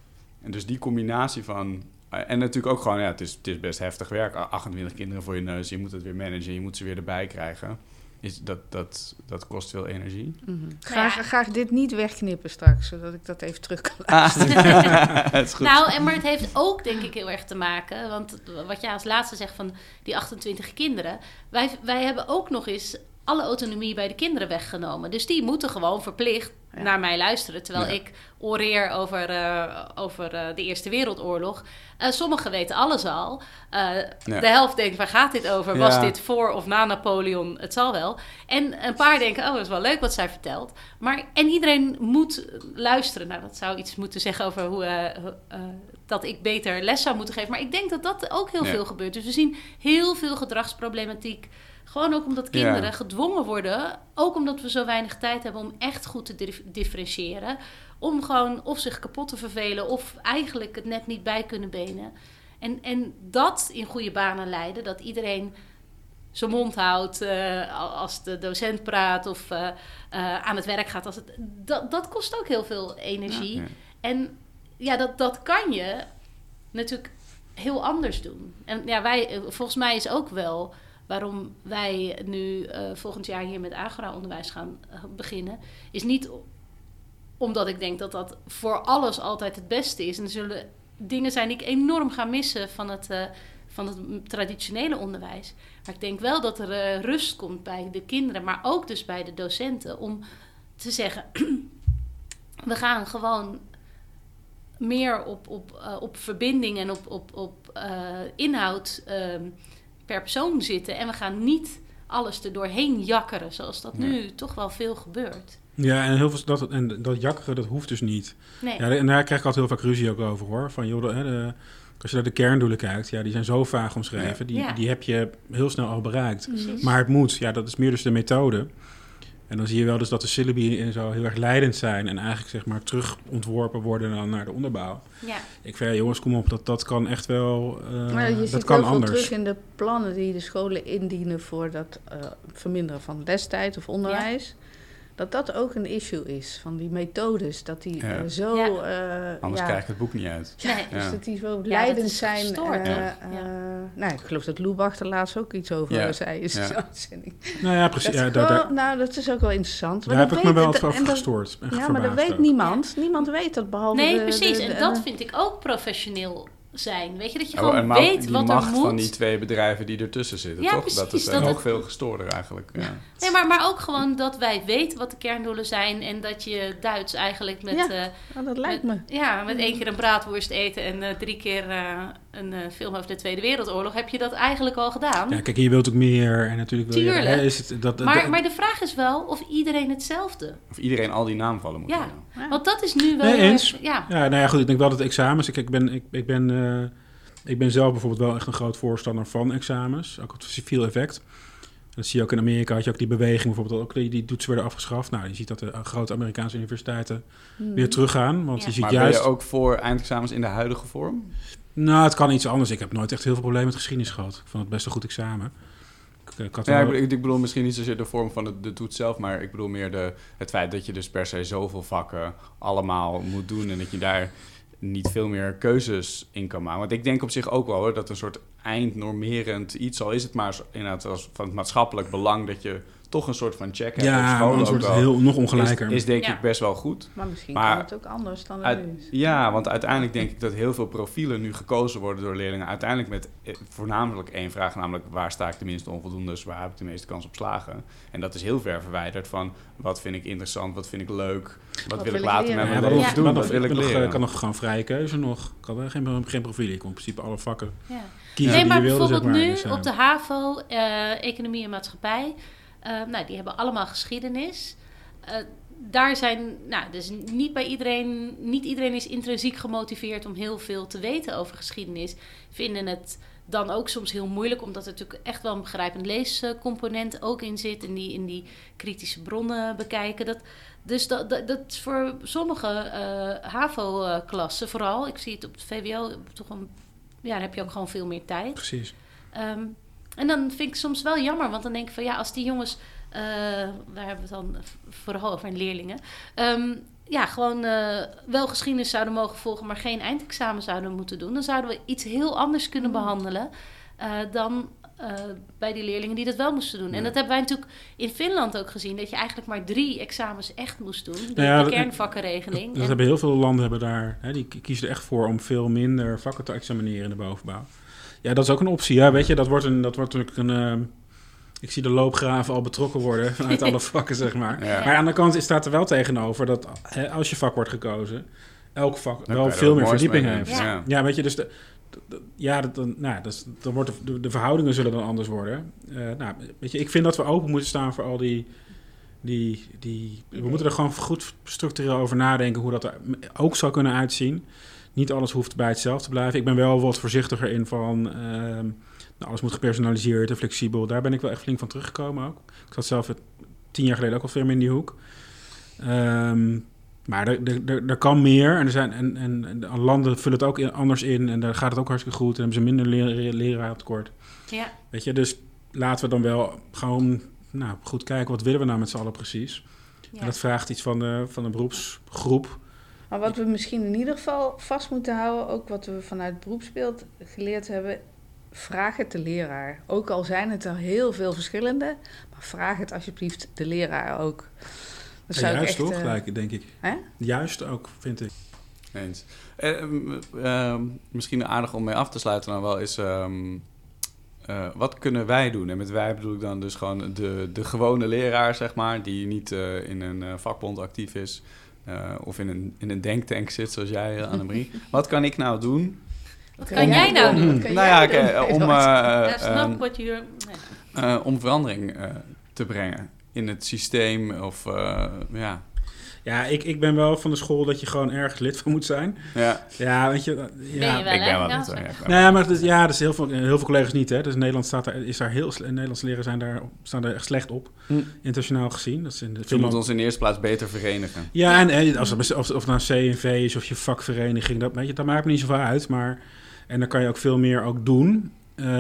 En dus die combinatie van... En natuurlijk ook gewoon, ja, het is, het is best heftig werk. achtentwintig kinderen voor je neus, je moet het weer managen, je moet ze weer erbij krijgen. Is dat, dat, dat kost veel energie. Mm-hmm. Graag, ja. graag dit niet wegknippen straks, zodat ik dat even terug kan Ah, luisteren. het is goed. Nou, en maar het heeft ook denk ik heel erg te maken, want wat jij als laatste zegt van die achtentwintig kinderen, wij, wij hebben ook nog eens alle autonomie bij de kinderen weggenomen. Dus die moeten gewoon verplicht Ja. naar mij luisteren. Terwijl Ja. ik oreer over, uh, over uh, de Eerste Wereldoorlog. Uh, sommigen weten alles al. Uh, Ja. De helft denkt, waar gaat dit over? Ja. Was dit voor of na Napoleon? Het zal wel. En een paar denken, oh, dat is wel leuk wat zij vertelt. Maar, en iedereen moet luisteren. Nou, dat zou iets moeten zeggen over hoe... Uh, uh, dat ik beter les zou moeten geven. Maar ik denk dat dat ook heel Ja. veel gebeurt. Dus we zien heel veel gedragsproblematiek. Gewoon ook omdat kinderen Ja. gedwongen worden. Ook omdat we zo weinig tijd hebben om echt goed te dif- differentiëren. Om gewoon of zich kapot te vervelen of eigenlijk het net niet bij kunnen benen. En, en dat in goede banen leiden. Dat iedereen zijn mond houdt uh, als de docent praat of uh, uh, aan het werk gaat. Als het, dat, dat kost ook heel veel energie. Ja. En ja, dat, dat kan je natuurlijk heel anders doen. En ja, wij, volgens mij is ook wel waarom wij nu uh, volgend jaar hier met Agora-onderwijs gaan uh, beginnen, is niet omdat ik denk dat dat voor alles altijd het beste is. En er zullen dingen zijn die ik enorm ga missen van het, uh, van het traditionele onderwijs. Maar ik denk wel dat er uh, rust komt bij de kinderen, maar ook dus bij de docenten, om te zeggen, we gaan gewoon meer op, op, uh, op verbinding en op, op, op uh, inhoud uh, per persoon zitten. En we gaan niet alles er doorheen jakkeren, zoals dat Ja. nu toch wel veel gebeurt. Ja, en, heel veel, dat, en dat jakkeren, dat hoeft dus niet. Nee. Ja, en daar krijg ik altijd heel vaak ruzie ook over, hoor. Van, joh, de, de, als je naar de kerndoelen kijkt, ja, die zijn zo vaag omschreven. Ja. Die, Ja. die heb je heel snel al bereikt. Precies. Maar het moet, ja, dat is meer dus de methode. En dan zie je wel dus dat de syllabi en zo heel erg leidend zijn en eigenlijk zeg maar terug ontworpen worden dan naar de onderbouw. Ja. Ik vind, ja, jongens, kom op, dat, dat kan echt wel, uh, Maar je dat ziet kan heel veel anders. terug in de plannen die de scholen indienen voor dat uh, verminderen van lestijd of onderwijs. Dat dat ook een issue is, van die methodes, dat die Ja. uh, zo... Ja. Uh, Anders ja, krijg je het boek niet uit. Ja, Nee. dus Ja. dat die zo dat leidend is zijn. gestoord. Uh, Ja. uh, Ja. nou, ik geloof dat Loebach er laatst ook iets over Ja. zei in zijn uitzending. Nou ja, precies. Dat is Ja, daar, gewoon- daar, nou, dat is ook wel interessant. daar Maar heb dat ik me weet- wel dat- over en dat- gestoord. en Ja, maar dat verbaasd weet ook. niemand. Niemand weet dat, behalve Nee, de- precies. de- de- En dat vind ik ook professioneel zijn. Weet je, dat je Oh, gewoon en ma- weet die wat er macht moet. van die twee bedrijven die ertussen zitten, Ja, toch? Dat precies, is dat nog het- veel gestoorder eigenlijk. Ja. Nee, maar, maar ook gewoon dat wij weten wat de kerndoelen zijn en dat je Duits eigenlijk met... Ja. eh, Oh, dat lijkt me. met, ja, met één keer een braadworst eten en uh, drie keer uh, een uh, film over de Tweede Wereldoorlog, heb je dat eigenlijk al gedaan. Ja, kijk, je wilt ook meer en natuurlijk wil je... Tuurlijk. Hè, is het, dat, maar, dat- maar de vraag is wel of iedereen hetzelfde. Of iedereen al die naamvallen moet Ja. hebben. Ja. Want dat is nu wel... Nee, heel eens. erg- ja. Ja, nou ja, goed, ik denk wel dat examens... Ik, ik, ben, ik, ik, ben, uh, ik ben zelf bijvoorbeeld wel echt een groot voorstander van examens. Ook het civiel effect. Dat zie je ook in Amerika, had je ook die beweging bijvoorbeeld, ook die, die toetsen werden afgeschaft. Nou, je ziet dat de uh, grote Amerikaanse universiteiten Hmm. weer teruggaan. Want Ja. je ziet Maar juist... ben je ook voor eindexamens in de huidige vorm? Nou, het kan iets anders. Ik heb nooit echt heel veel problemen met geschiedenis gehad. Ik vond het best een goed examen. Ik ik had Ja, wel... ik, ik bedoel misschien niet zozeer de vorm van de, de toets zelf, maar ik bedoel meer de, het feit dat je dus per se zoveel vakken allemaal moet doen en dat je daar niet veel meer keuzes in kan maken. Want ik denk op zich ook wel hoor, dat een soort eindnormerend iets, al is het maar inderdaad als van het maatschappelijk belang dat je toch een soort van check hebt Ja, op school anders ook wordt het wel, heel, nog ongelijker. Is, is denk Ja. ik best wel goed. Maar misschien Maar kan het ook anders dan het Uit, nu is. ja, want uiteindelijk denk ik dat heel veel profielen nu gekozen worden door leerlingen. Uiteindelijk met eh, voornamelijk één vraag, namelijk waar sta ik de minste onvoldoende, dus waar heb ik de meeste kans op slagen. En dat is heel ver verwijderd van wat vind ik interessant, wat vind ik leuk, wat, wil ik later met leren? mijn Ja, leven Ja. doen, maar wat nog- wil ik ik nog, leren. Ik kan nog gewoon vrije keuze nog. Ik had wel geen, geen profiel. Ik kon in principe alle vakken Ja. kiezen Nee, die maar je wilde, zeg bijvoorbeeld maar. nu Dus, uh, op de HAVO, eh, Economie en Maatschappij, uh, nou, die hebben allemaal geschiedenis. Uh, daar zijn, nou, dus niet bij iedereen, niet iedereen is intrinsiek gemotiveerd om heel veel te weten over geschiedenis. Vinden het dan ook soms heel moeilijk, omdat er natuurlijk echt wel een begrijpend leescomponent ook in zit en die in die kritische bronnen bekijken. Dat, dus dat, dat, dat is voor sommige uh, HAVO-klassen vooral. Ik zie het op het V W O toch een, ja, dan heb je ook gewoon veel meer tijd. Precies. Um, en dan vind ik soms wel jammer, want dan denk ik van ja, als die jongens, uh, daar hebben we het dan vooral over leerlingen, um, ja, gewoon uh, wel geschiedenis zouden mogen volgen, maar geen eindexamen zouden moeten doen, dan zouden we iets heel anders kunnen behandelen uh, dan uh, bij die leerlingen die dat wel moesten doen. Ja. En dat hebben wij natuurlijk in Finland ook gezien, dat je eigenlijk maar drie examens echt moest doen, de, Nou ja, de dat, kernvakkenregeling. Dat, dat en, hebben heel veel landen hebben daar, hè, die kiezen er echt voor om veel minder vakken te examineren in de bovenbouw. Ja, dat is ook een optie. Ja, weet je, dat wordt, een, dat wordt natuurlijk een... Uh, ik zie de loopgraven al betrokken worden vanuit alle vakken, zeg maar. Ja. Maar aan de andere kant staat er wel tegenover dat hè, als je vak wordt gekozen, elk vak Dan wel kan je veel er meer moois verdieping mee heeft. doen. Ja. Ja. Ja, weet je, dus de, de- de- ja, dat, dan, nou, dat is, dan wordt de, de, de verhoudingen zullen dan anders worden. Uh, nou, weet je, ik vind dat we open moeten staan voor al die, die, die... We moeten er gewoon goed structureel over nadenken hoe dat er ook zou kunnen uitzien. Niet alles hoeft bij hetzelfde te blijven. Ik ben wel wat voorzichtiger in van... ehm, nou, alles moet gepersonaliseerd en flexibel. Daar ben ik wel echt flink van teruggekomen ook. Ik zat zelf het, tien jaar geleden ook al veel meer in die hoek. Um, maar er, er, er, er kan meer. En, er zijn, en, en, en landen vullen het ook in, anders in. En daar gaat het ook hartstikke goed. En hebben ze minder leraar, leraar tekort. ja. Weet je, dus laten we dan wel gewoon nou, goed kijken. Wat willen we nou met z'n allen precies? Ja. En dat vraagt iets van de, van de beroepsgroep. Maar wat we misschien in ieder geval vast moeten houden, ook wat we vanuit het beroepsbeeld geleerd hebben, vraag het de leraar. Ook al zijn het er heel veel verschillende, maar vraag het alsjeblieft de leraar ook. Dat Ja, zou ik juist echt, toch, uh, gelijk, denk ik. Hè? Juist ook, vind ik. Eens. Eh, um, um, misschien aardig om mee af te sluiten dan wel is... Um, uh, wat kunnen wij doen? En met wij bedoel ik dan dus gewoon de, de gewone leraar, zeg maar, die niet uh, in een uh, vakbond actief is uh, of in een, in een denktank zit, zoals jij, uh, Annemarie. Wat kan ik nou doen? Wat kan jij nou doen? Wat kan Nou jij ja, doen? ik, uh, om, uh, Ja, snap um, wat je hier... Nee. uh, om verandering uh, te brengen in het systeem of uh, ja... Ja, ik, ik ben wel van de school dat je gewoon ergens lid van moet zijn. Ja, Ja, weet je... Ja. Ben je wel, ik ben hè? wel Ja, niet. zo. Ja, ik ben Nee, maar dus, ja, dus heel, veel, heel veel collega's niet. Hè. Dus Nederland staat daar, is daar heel, Nederlandse leraren zijn daar, staan daar echt slecht op, Hm. internationaal gezien. Dat is in de Dus we Finland. moeten ons in de eerste plaats beter verenigen. Ja, en, en als het, of, of het nou C N V is of je vakvereniging, dat, weet je, dat maakt me niet zoveel uit. Maar, en dan kan je ook veel meer ook doen.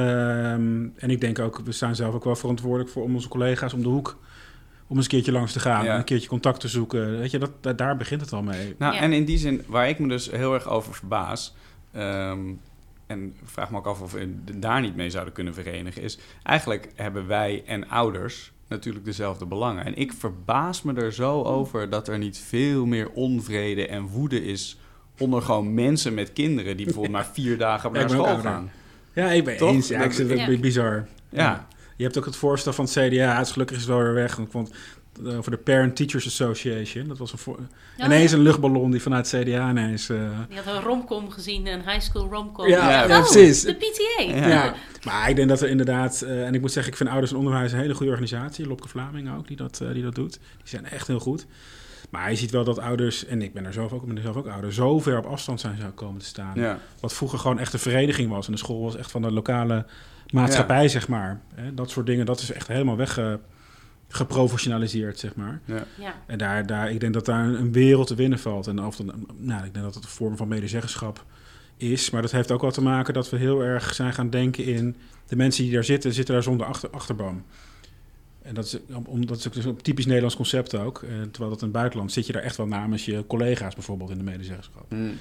Um, en ik denk ook, we staan zelf ook wel verantwoordelijk voor om onze collega's om de hoek om eens een keertje langs te gaan, Ja. een keertje contact te zoeken. Weet je, dat, dat, daar begint het al mee. Nou, Ja. en in die zin, waar ik me dus heel erg over verbaas... Um, en vraag me ook af of we daar niet mee zouden kunnen verenigen... is eigenlijk hebben wij en ouders natuurlijk dezelfde belangen. En ik verbaas me er zo over dat er niet veel meer onvrede en woede is... onder gewoon mensen met kinderen die bijvoorbeeld maar vier dagen Ja, naar ik ben ook school ouder. gaan. Ja, ik ben Toch? eens. Ja, ik vind het Ja. ook bizar. Ja. Je hebt ook het voorstel van het C D A, het is gelukkig is het wel weer weg. Ik vond uh, voor de Parent Teachers Association, dat was een voor... Oh, ineens ja. een luchtballon die vanuit het C D A ineens... Uh... Die had een romcom gezien, een high school romcom. Ja, ja, oh, precies. de P T A. Ja. Ja. Maar ik denk dat er inderdaad... Uh, en ik moet zeggen, ik vind Ouders en Onderwijs een hele goede organisatie. Lopke Vlaming ook, die dat, uh, die dat doet. Die zijn echt heel goed. Maar je ziet wel dat ouders, en ik ben er zelf ook, ik ben er zelf ook ouder, zo ver op afstand zijn zou komen te staan. Ja. Wat vroeger gewoon echt een vereniging was. En de school was echt van de lokale maatschappij, ja. zeg maar. Hè, dat soort dingen, dat is echt helemaal wegge, geprofessionaliseerd, zeg maar. Ja. Ja. En daar, daar, ik denk dat daar een wereld te winnen valt. En of dan, nou, ik denk dat het een vorm van medezeggenschap is. Maar dat heeft ook wel te maken dat we heel erg zijn gaan denken in... de mensen die daar zitten, zitten daar zonder achter, achterban. En dat is, omdat het is een typisch Nederlands concept ook. Uh, terwijl dat in het buitenland zit je daar echt wel namens je collega's bijvoorbeeld in de medezeggenschap. Mm.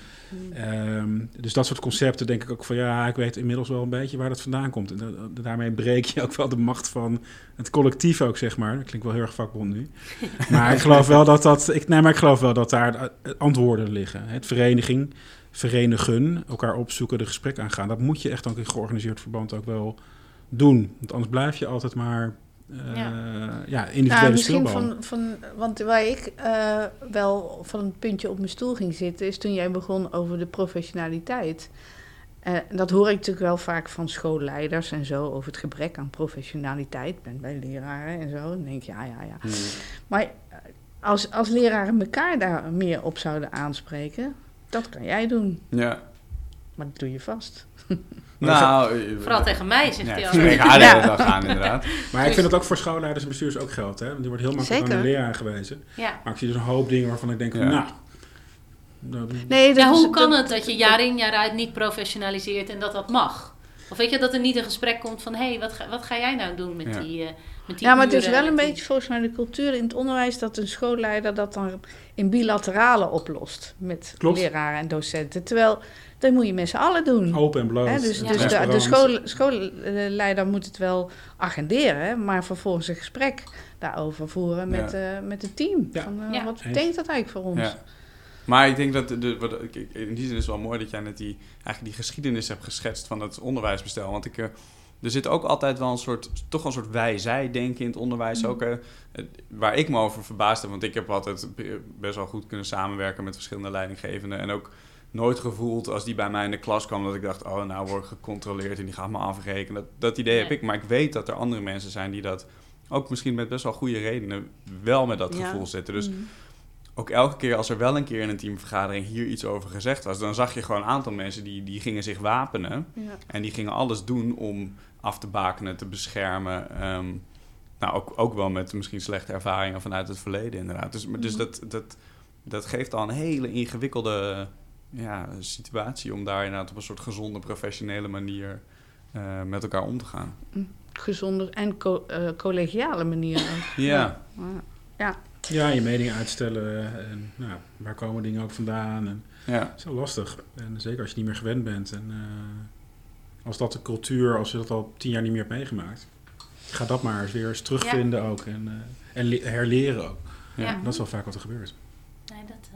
Um, dus dat soort concepten denk ik ook van ja, ik weet inmiddels wel een beetje waar dat vandaan komt. En da- daarmee breek je ook wel de macht van het collectief ook, zeg maar. Dat klinkt wel heel erg vakbond nu. Maar ik geloof wel dat dat, ik, nee, maar ik geloof wel dat daar antwoorden liggen. Het vereniging, verenigen, elkaar opzoeken, de gesprek aangaan. Dat moet je echt ook in georganiseerd verband ook wel doen. Want anders blijf je altijd maar... Uh, ja. ja, individuele nou, misschien speelbal. van, van, want waar ik uh, wel van een puntje op mijn stoel ging zitten... is toen jij begon over de professionaliteit. Uh, dat hoor ik natuurlijk wel vaak van schoolleiders en zo... over het gebrek aan professionaliteit. Ik ben bij leraren en zo. Dan denk ik, ja, ja, ja. Hmm. Maar als, als leraren elkaar daar meer op zouden aanspreken... dat kan jij doen. Ja. Maar dat doe je vast. Nou, vooral tegen mij, zegt hij ja, al. Tegen haar ja. de dag aan, inderdaad. Maar ik vind dat ook voor schoolleiders en bestuurders ook geldt. Hè? Want die wordt heel makkelijk Zeker. aan de leraar gewezen. Ja. Maar ik zie dus een hoop dingen waarvan ik denk, ja. nou... Dat, nee, dat ja, hoe kan het dat je jaar in jaar uit niet professionaliseert en dat dat mag? Of weet je, dat er niet een gesprek komt van... hé, hey, wat, ga, wat ga jij nou doen met ja. die... Uh, Met die ja, maar het is wel een die... beetje volgens mij de cultuur in het onderwijs... dat een schoolleider dat dan in bilaterale oplost... met Klopt. leraren en docenten. Terwijl, dat moet je met z'n allen doen. Open en bloot. Hè, dus ja. dus de, de school, schoolleider moet het wel agenderen... maar vervolgens een gesprek daarover voeren met, ja. uh, met het team. Ja. Van, uh, ja. Wat betekent dat eigenlijk voor ons? Ja. Maar ik denk dat, de, wat, in die zin is het wel mooi... dat jij net die, eigenlijk die geschiedenis hebt geschetst van het onderwijsbestel. Want ik... Uh, Er zit ook altijd wel een soort, toch een soort wij-zij-denken in het onderwijs. Mm. Ook, uh, waar ik me over verbaasd heb, want ik heb altijd best wel goed kunnen samenwerken met verschillende leidinggevenden. En ook nooit gevoeld als die bij mij in de klas kwam dat ik dacht, oh, nou word ik gecontroleerd en die gaat me afrekenen. Dat, dat idee nee. heb ik, maar ik weet dat er andere mensen zijn die dat ook misschien met best wel goede redenen wel met dat ja. gevoel zitten. Dus mm. ook elke keer als er wel een keer in een teamvergadering hier iets over gezegd was, dan zag je gewoon een aantal mensen die, die gingen zich wapenen. Ja. En die gingen alles doen om af te bakenen, te beschermen. Um, nou, ook, ook wel met misschien slechte ervaringen vanuit het verleden inderdaad. Dus, mm-hmm. dus dat, dat, dat geeft al een hele ingewikkelde ja, situatie om daar inderdaad op een soort gezonde, professionele manier uh, met elkaar om te gaan. Gezonde en co- uh, collegiale manier ook. Ja. Ja. ja. Ja, je mening uitstellen en nou, waar komen dingen ook vandaan. En ja. Het is heel lastig. En zeker als je niet meer gewend bent. En uh, als dat de cultuur, als je dat al tien jaar niet meer hebt meegemaakt. Ga dat maar eens weer eens terugvinden ja. ook. En, uh, en le- herleren ook. Ja. Dat is wel vaak wat er gebeurt. Nee, dat...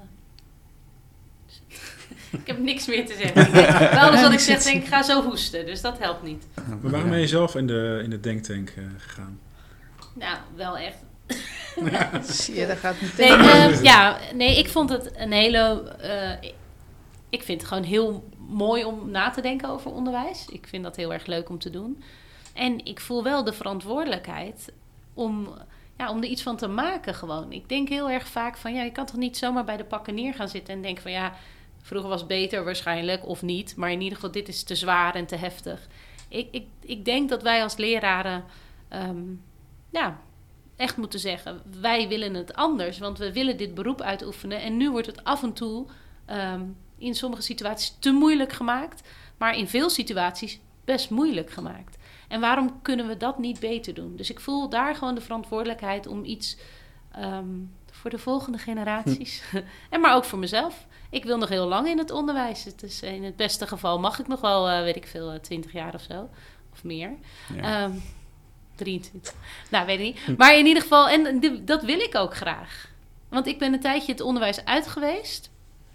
Uh... ik heb niks meer te zeggen. Bij alles wat ik zeg, denk ik, ga zo hoesten. Dus dat helpt niet. Maar waarom ben je zelf in de, in de denktank uh, gegaan? Nou, wel echt... Ja. Zie je, dat gaat meteen. Nee, uh, ja, nee, ik vond het een hele... Uh, ik vind het gewoon heel mooi om na te denken over onderwijs. Ik vind dat heel erg leuk om te doen. En ik voel wel de verantwoordelijkheid om, ja, om er iets van te maken gewoon. Ik denk heel erg vaak van, ja, je kan toch niet zomaar bij de pakken neer gaan zitten en denken van, ja, vroeger was het beter waarschijnlijk of niet. Maar in ieder geval, dit is te zwaar en te heftig. Ik, ik, ik denk dat wij als leraren... Um, ja... echt moeten zeggen, wij willen het anders, want we willen dit beroep uitoefenen. En nu wordt het af en toe um, in sommige situaties te moeilijk gemaakt, maar in veel situaties best moeilijk gemaakt. En waarom kunnen we dat niet beter doen? Dus ik voel daar gewoon de verantwoordelijkheid om iets um, voor de volgende generaties, hm. en maar ook voor mezelf. Ik wil nog heel lang in het onderwijs. Het is, in het beste geval mag ik nog wel, uh, weet ik veel, twintig jaar of zo, of meer. Ja. Um, drieëntwintig. Nou, weet ik niet. Maar in ieder geval, en d- dat wil ik ook graag. Want ik ben een tijdje het onderwijs uit geweest.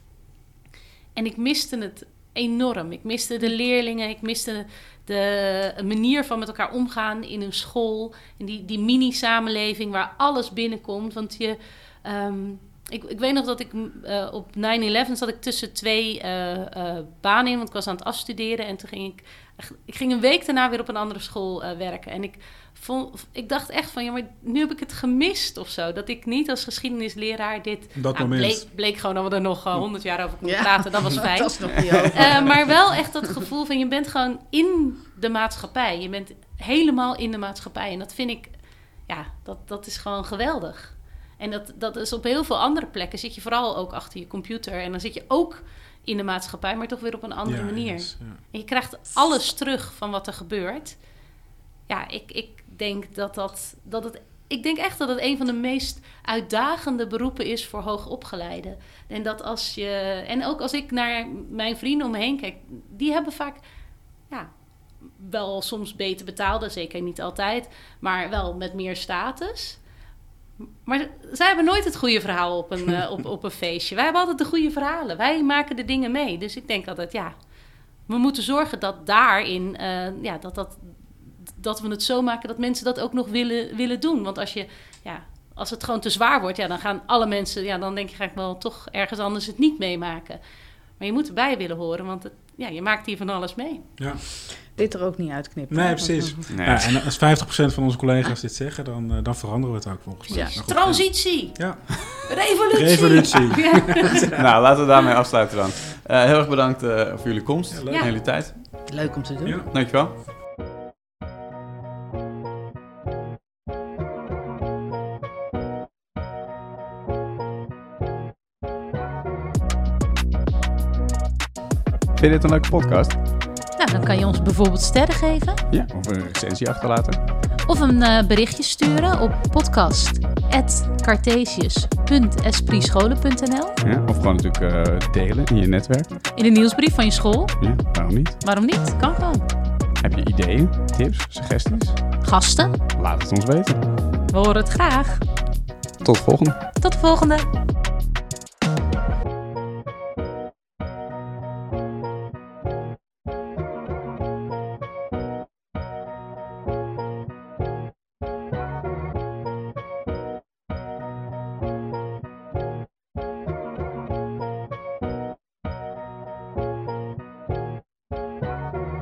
En ik miste het enorm. Ik miste de leerlingen. Ik miste de manier van met elkaar omgaan in een school. In die, die mini-samenleving waar alles binnenkomt. Want je... Um, ik, ik weet nog dat ik uh, op nine eleven zat ik tussen twee uh, uh, banen in. Want ik was aan het afstuderen. En toen ging ik... Ik ging een week daarna weer op een andere school uh, werken. En ik, vond, ik dacht echt van, ja, maar nu heb ik het gemist of zo. Dat ik niet als geschiedenisleraar dit... Dat nou, moment. Bleek, bleek gewoon dat we er nog honderd uh, jaar over konden ja. praten. Dat was fijn. Dat is nog niet over. Uh, maar wel echt dat gevoel van, je bent gewoon in de maatschappij. Je bent helemaal in de maatschappij. En dat vind ik, ja, dat, dat is gewoon geweldig. En dat, dat is op heel veel andere plekken. Zit je vooral ook achter je computer. En dan zit je ook... in de maatschappij, maar toch weer op een andere Ja, manier. yes, ja. En je krijgt alles terug van wat er gebeurt. Ja, ik, ik denk dat dat, dat het... Ik denk echt dat het een van de meest uitdagende beroepen is voor hoogopgeleiden. En dat als je... En ook als ik naar mijn vrienden om me heen kijk, die hebben vaak... Ja, wel soms beter betaalde, zeker niet altijd, maar wel met meer status. Maar zij hebben nooit het goede verhaal op een, uh, op, op een feestje. Wij hebben altijd de goede verhalen. Wij maken de dingen mee. Dus ik denk altijd, ja, we moeten zorgen dat daarin, uh, ja, dat, dat, dat we het zo maken dat mensen dat ook nog willen, willen doen. Want als je, ja, als het gewoon te zwaar wordt, ja, dan gaan alle mensen, ja, dan denk je, ga ik wel toch ergens anders het niet meemaken. Maar je moet erbij willen horen, want het, ja, je maakt hier van alles mee. Ja. Dit er ook niet uitknippen. Nee, precies. Nee. Ja, en als vijftig procent van onze collega's dit zeggen, dan, uh, dan veranderen we het ook volgens mij. Ja. Nou, goed, Transitie! Ja. Revolutie! Revolutie. Ja. Nou, laten we daarmee afsluiten dan. Uh, heel erg bedankt uh, voor jullie komst Ja, leuk. en jullie tijd. Leuk om te doen. Ja. Dankjewel. Vind je dit een leuke podcast? Nou, dan kan je ons bijvoorbeeld sterren geven. Ja. Of een recensie achterlaten. Of een uh, berichtje sturen op podcast at cartesius punt espritscholen punt n l. Ja. Of gewoon natuurlijk uh, delen in je netwerk. In de nieuwsbrief van je school. Ja, waarom niet? Waarom niet? Kan gewoon. Heb je ideeën, tips, suggesties? Gasten, Laat het ons weten. we horen het graag. Tot de volgende. Tot de volgende.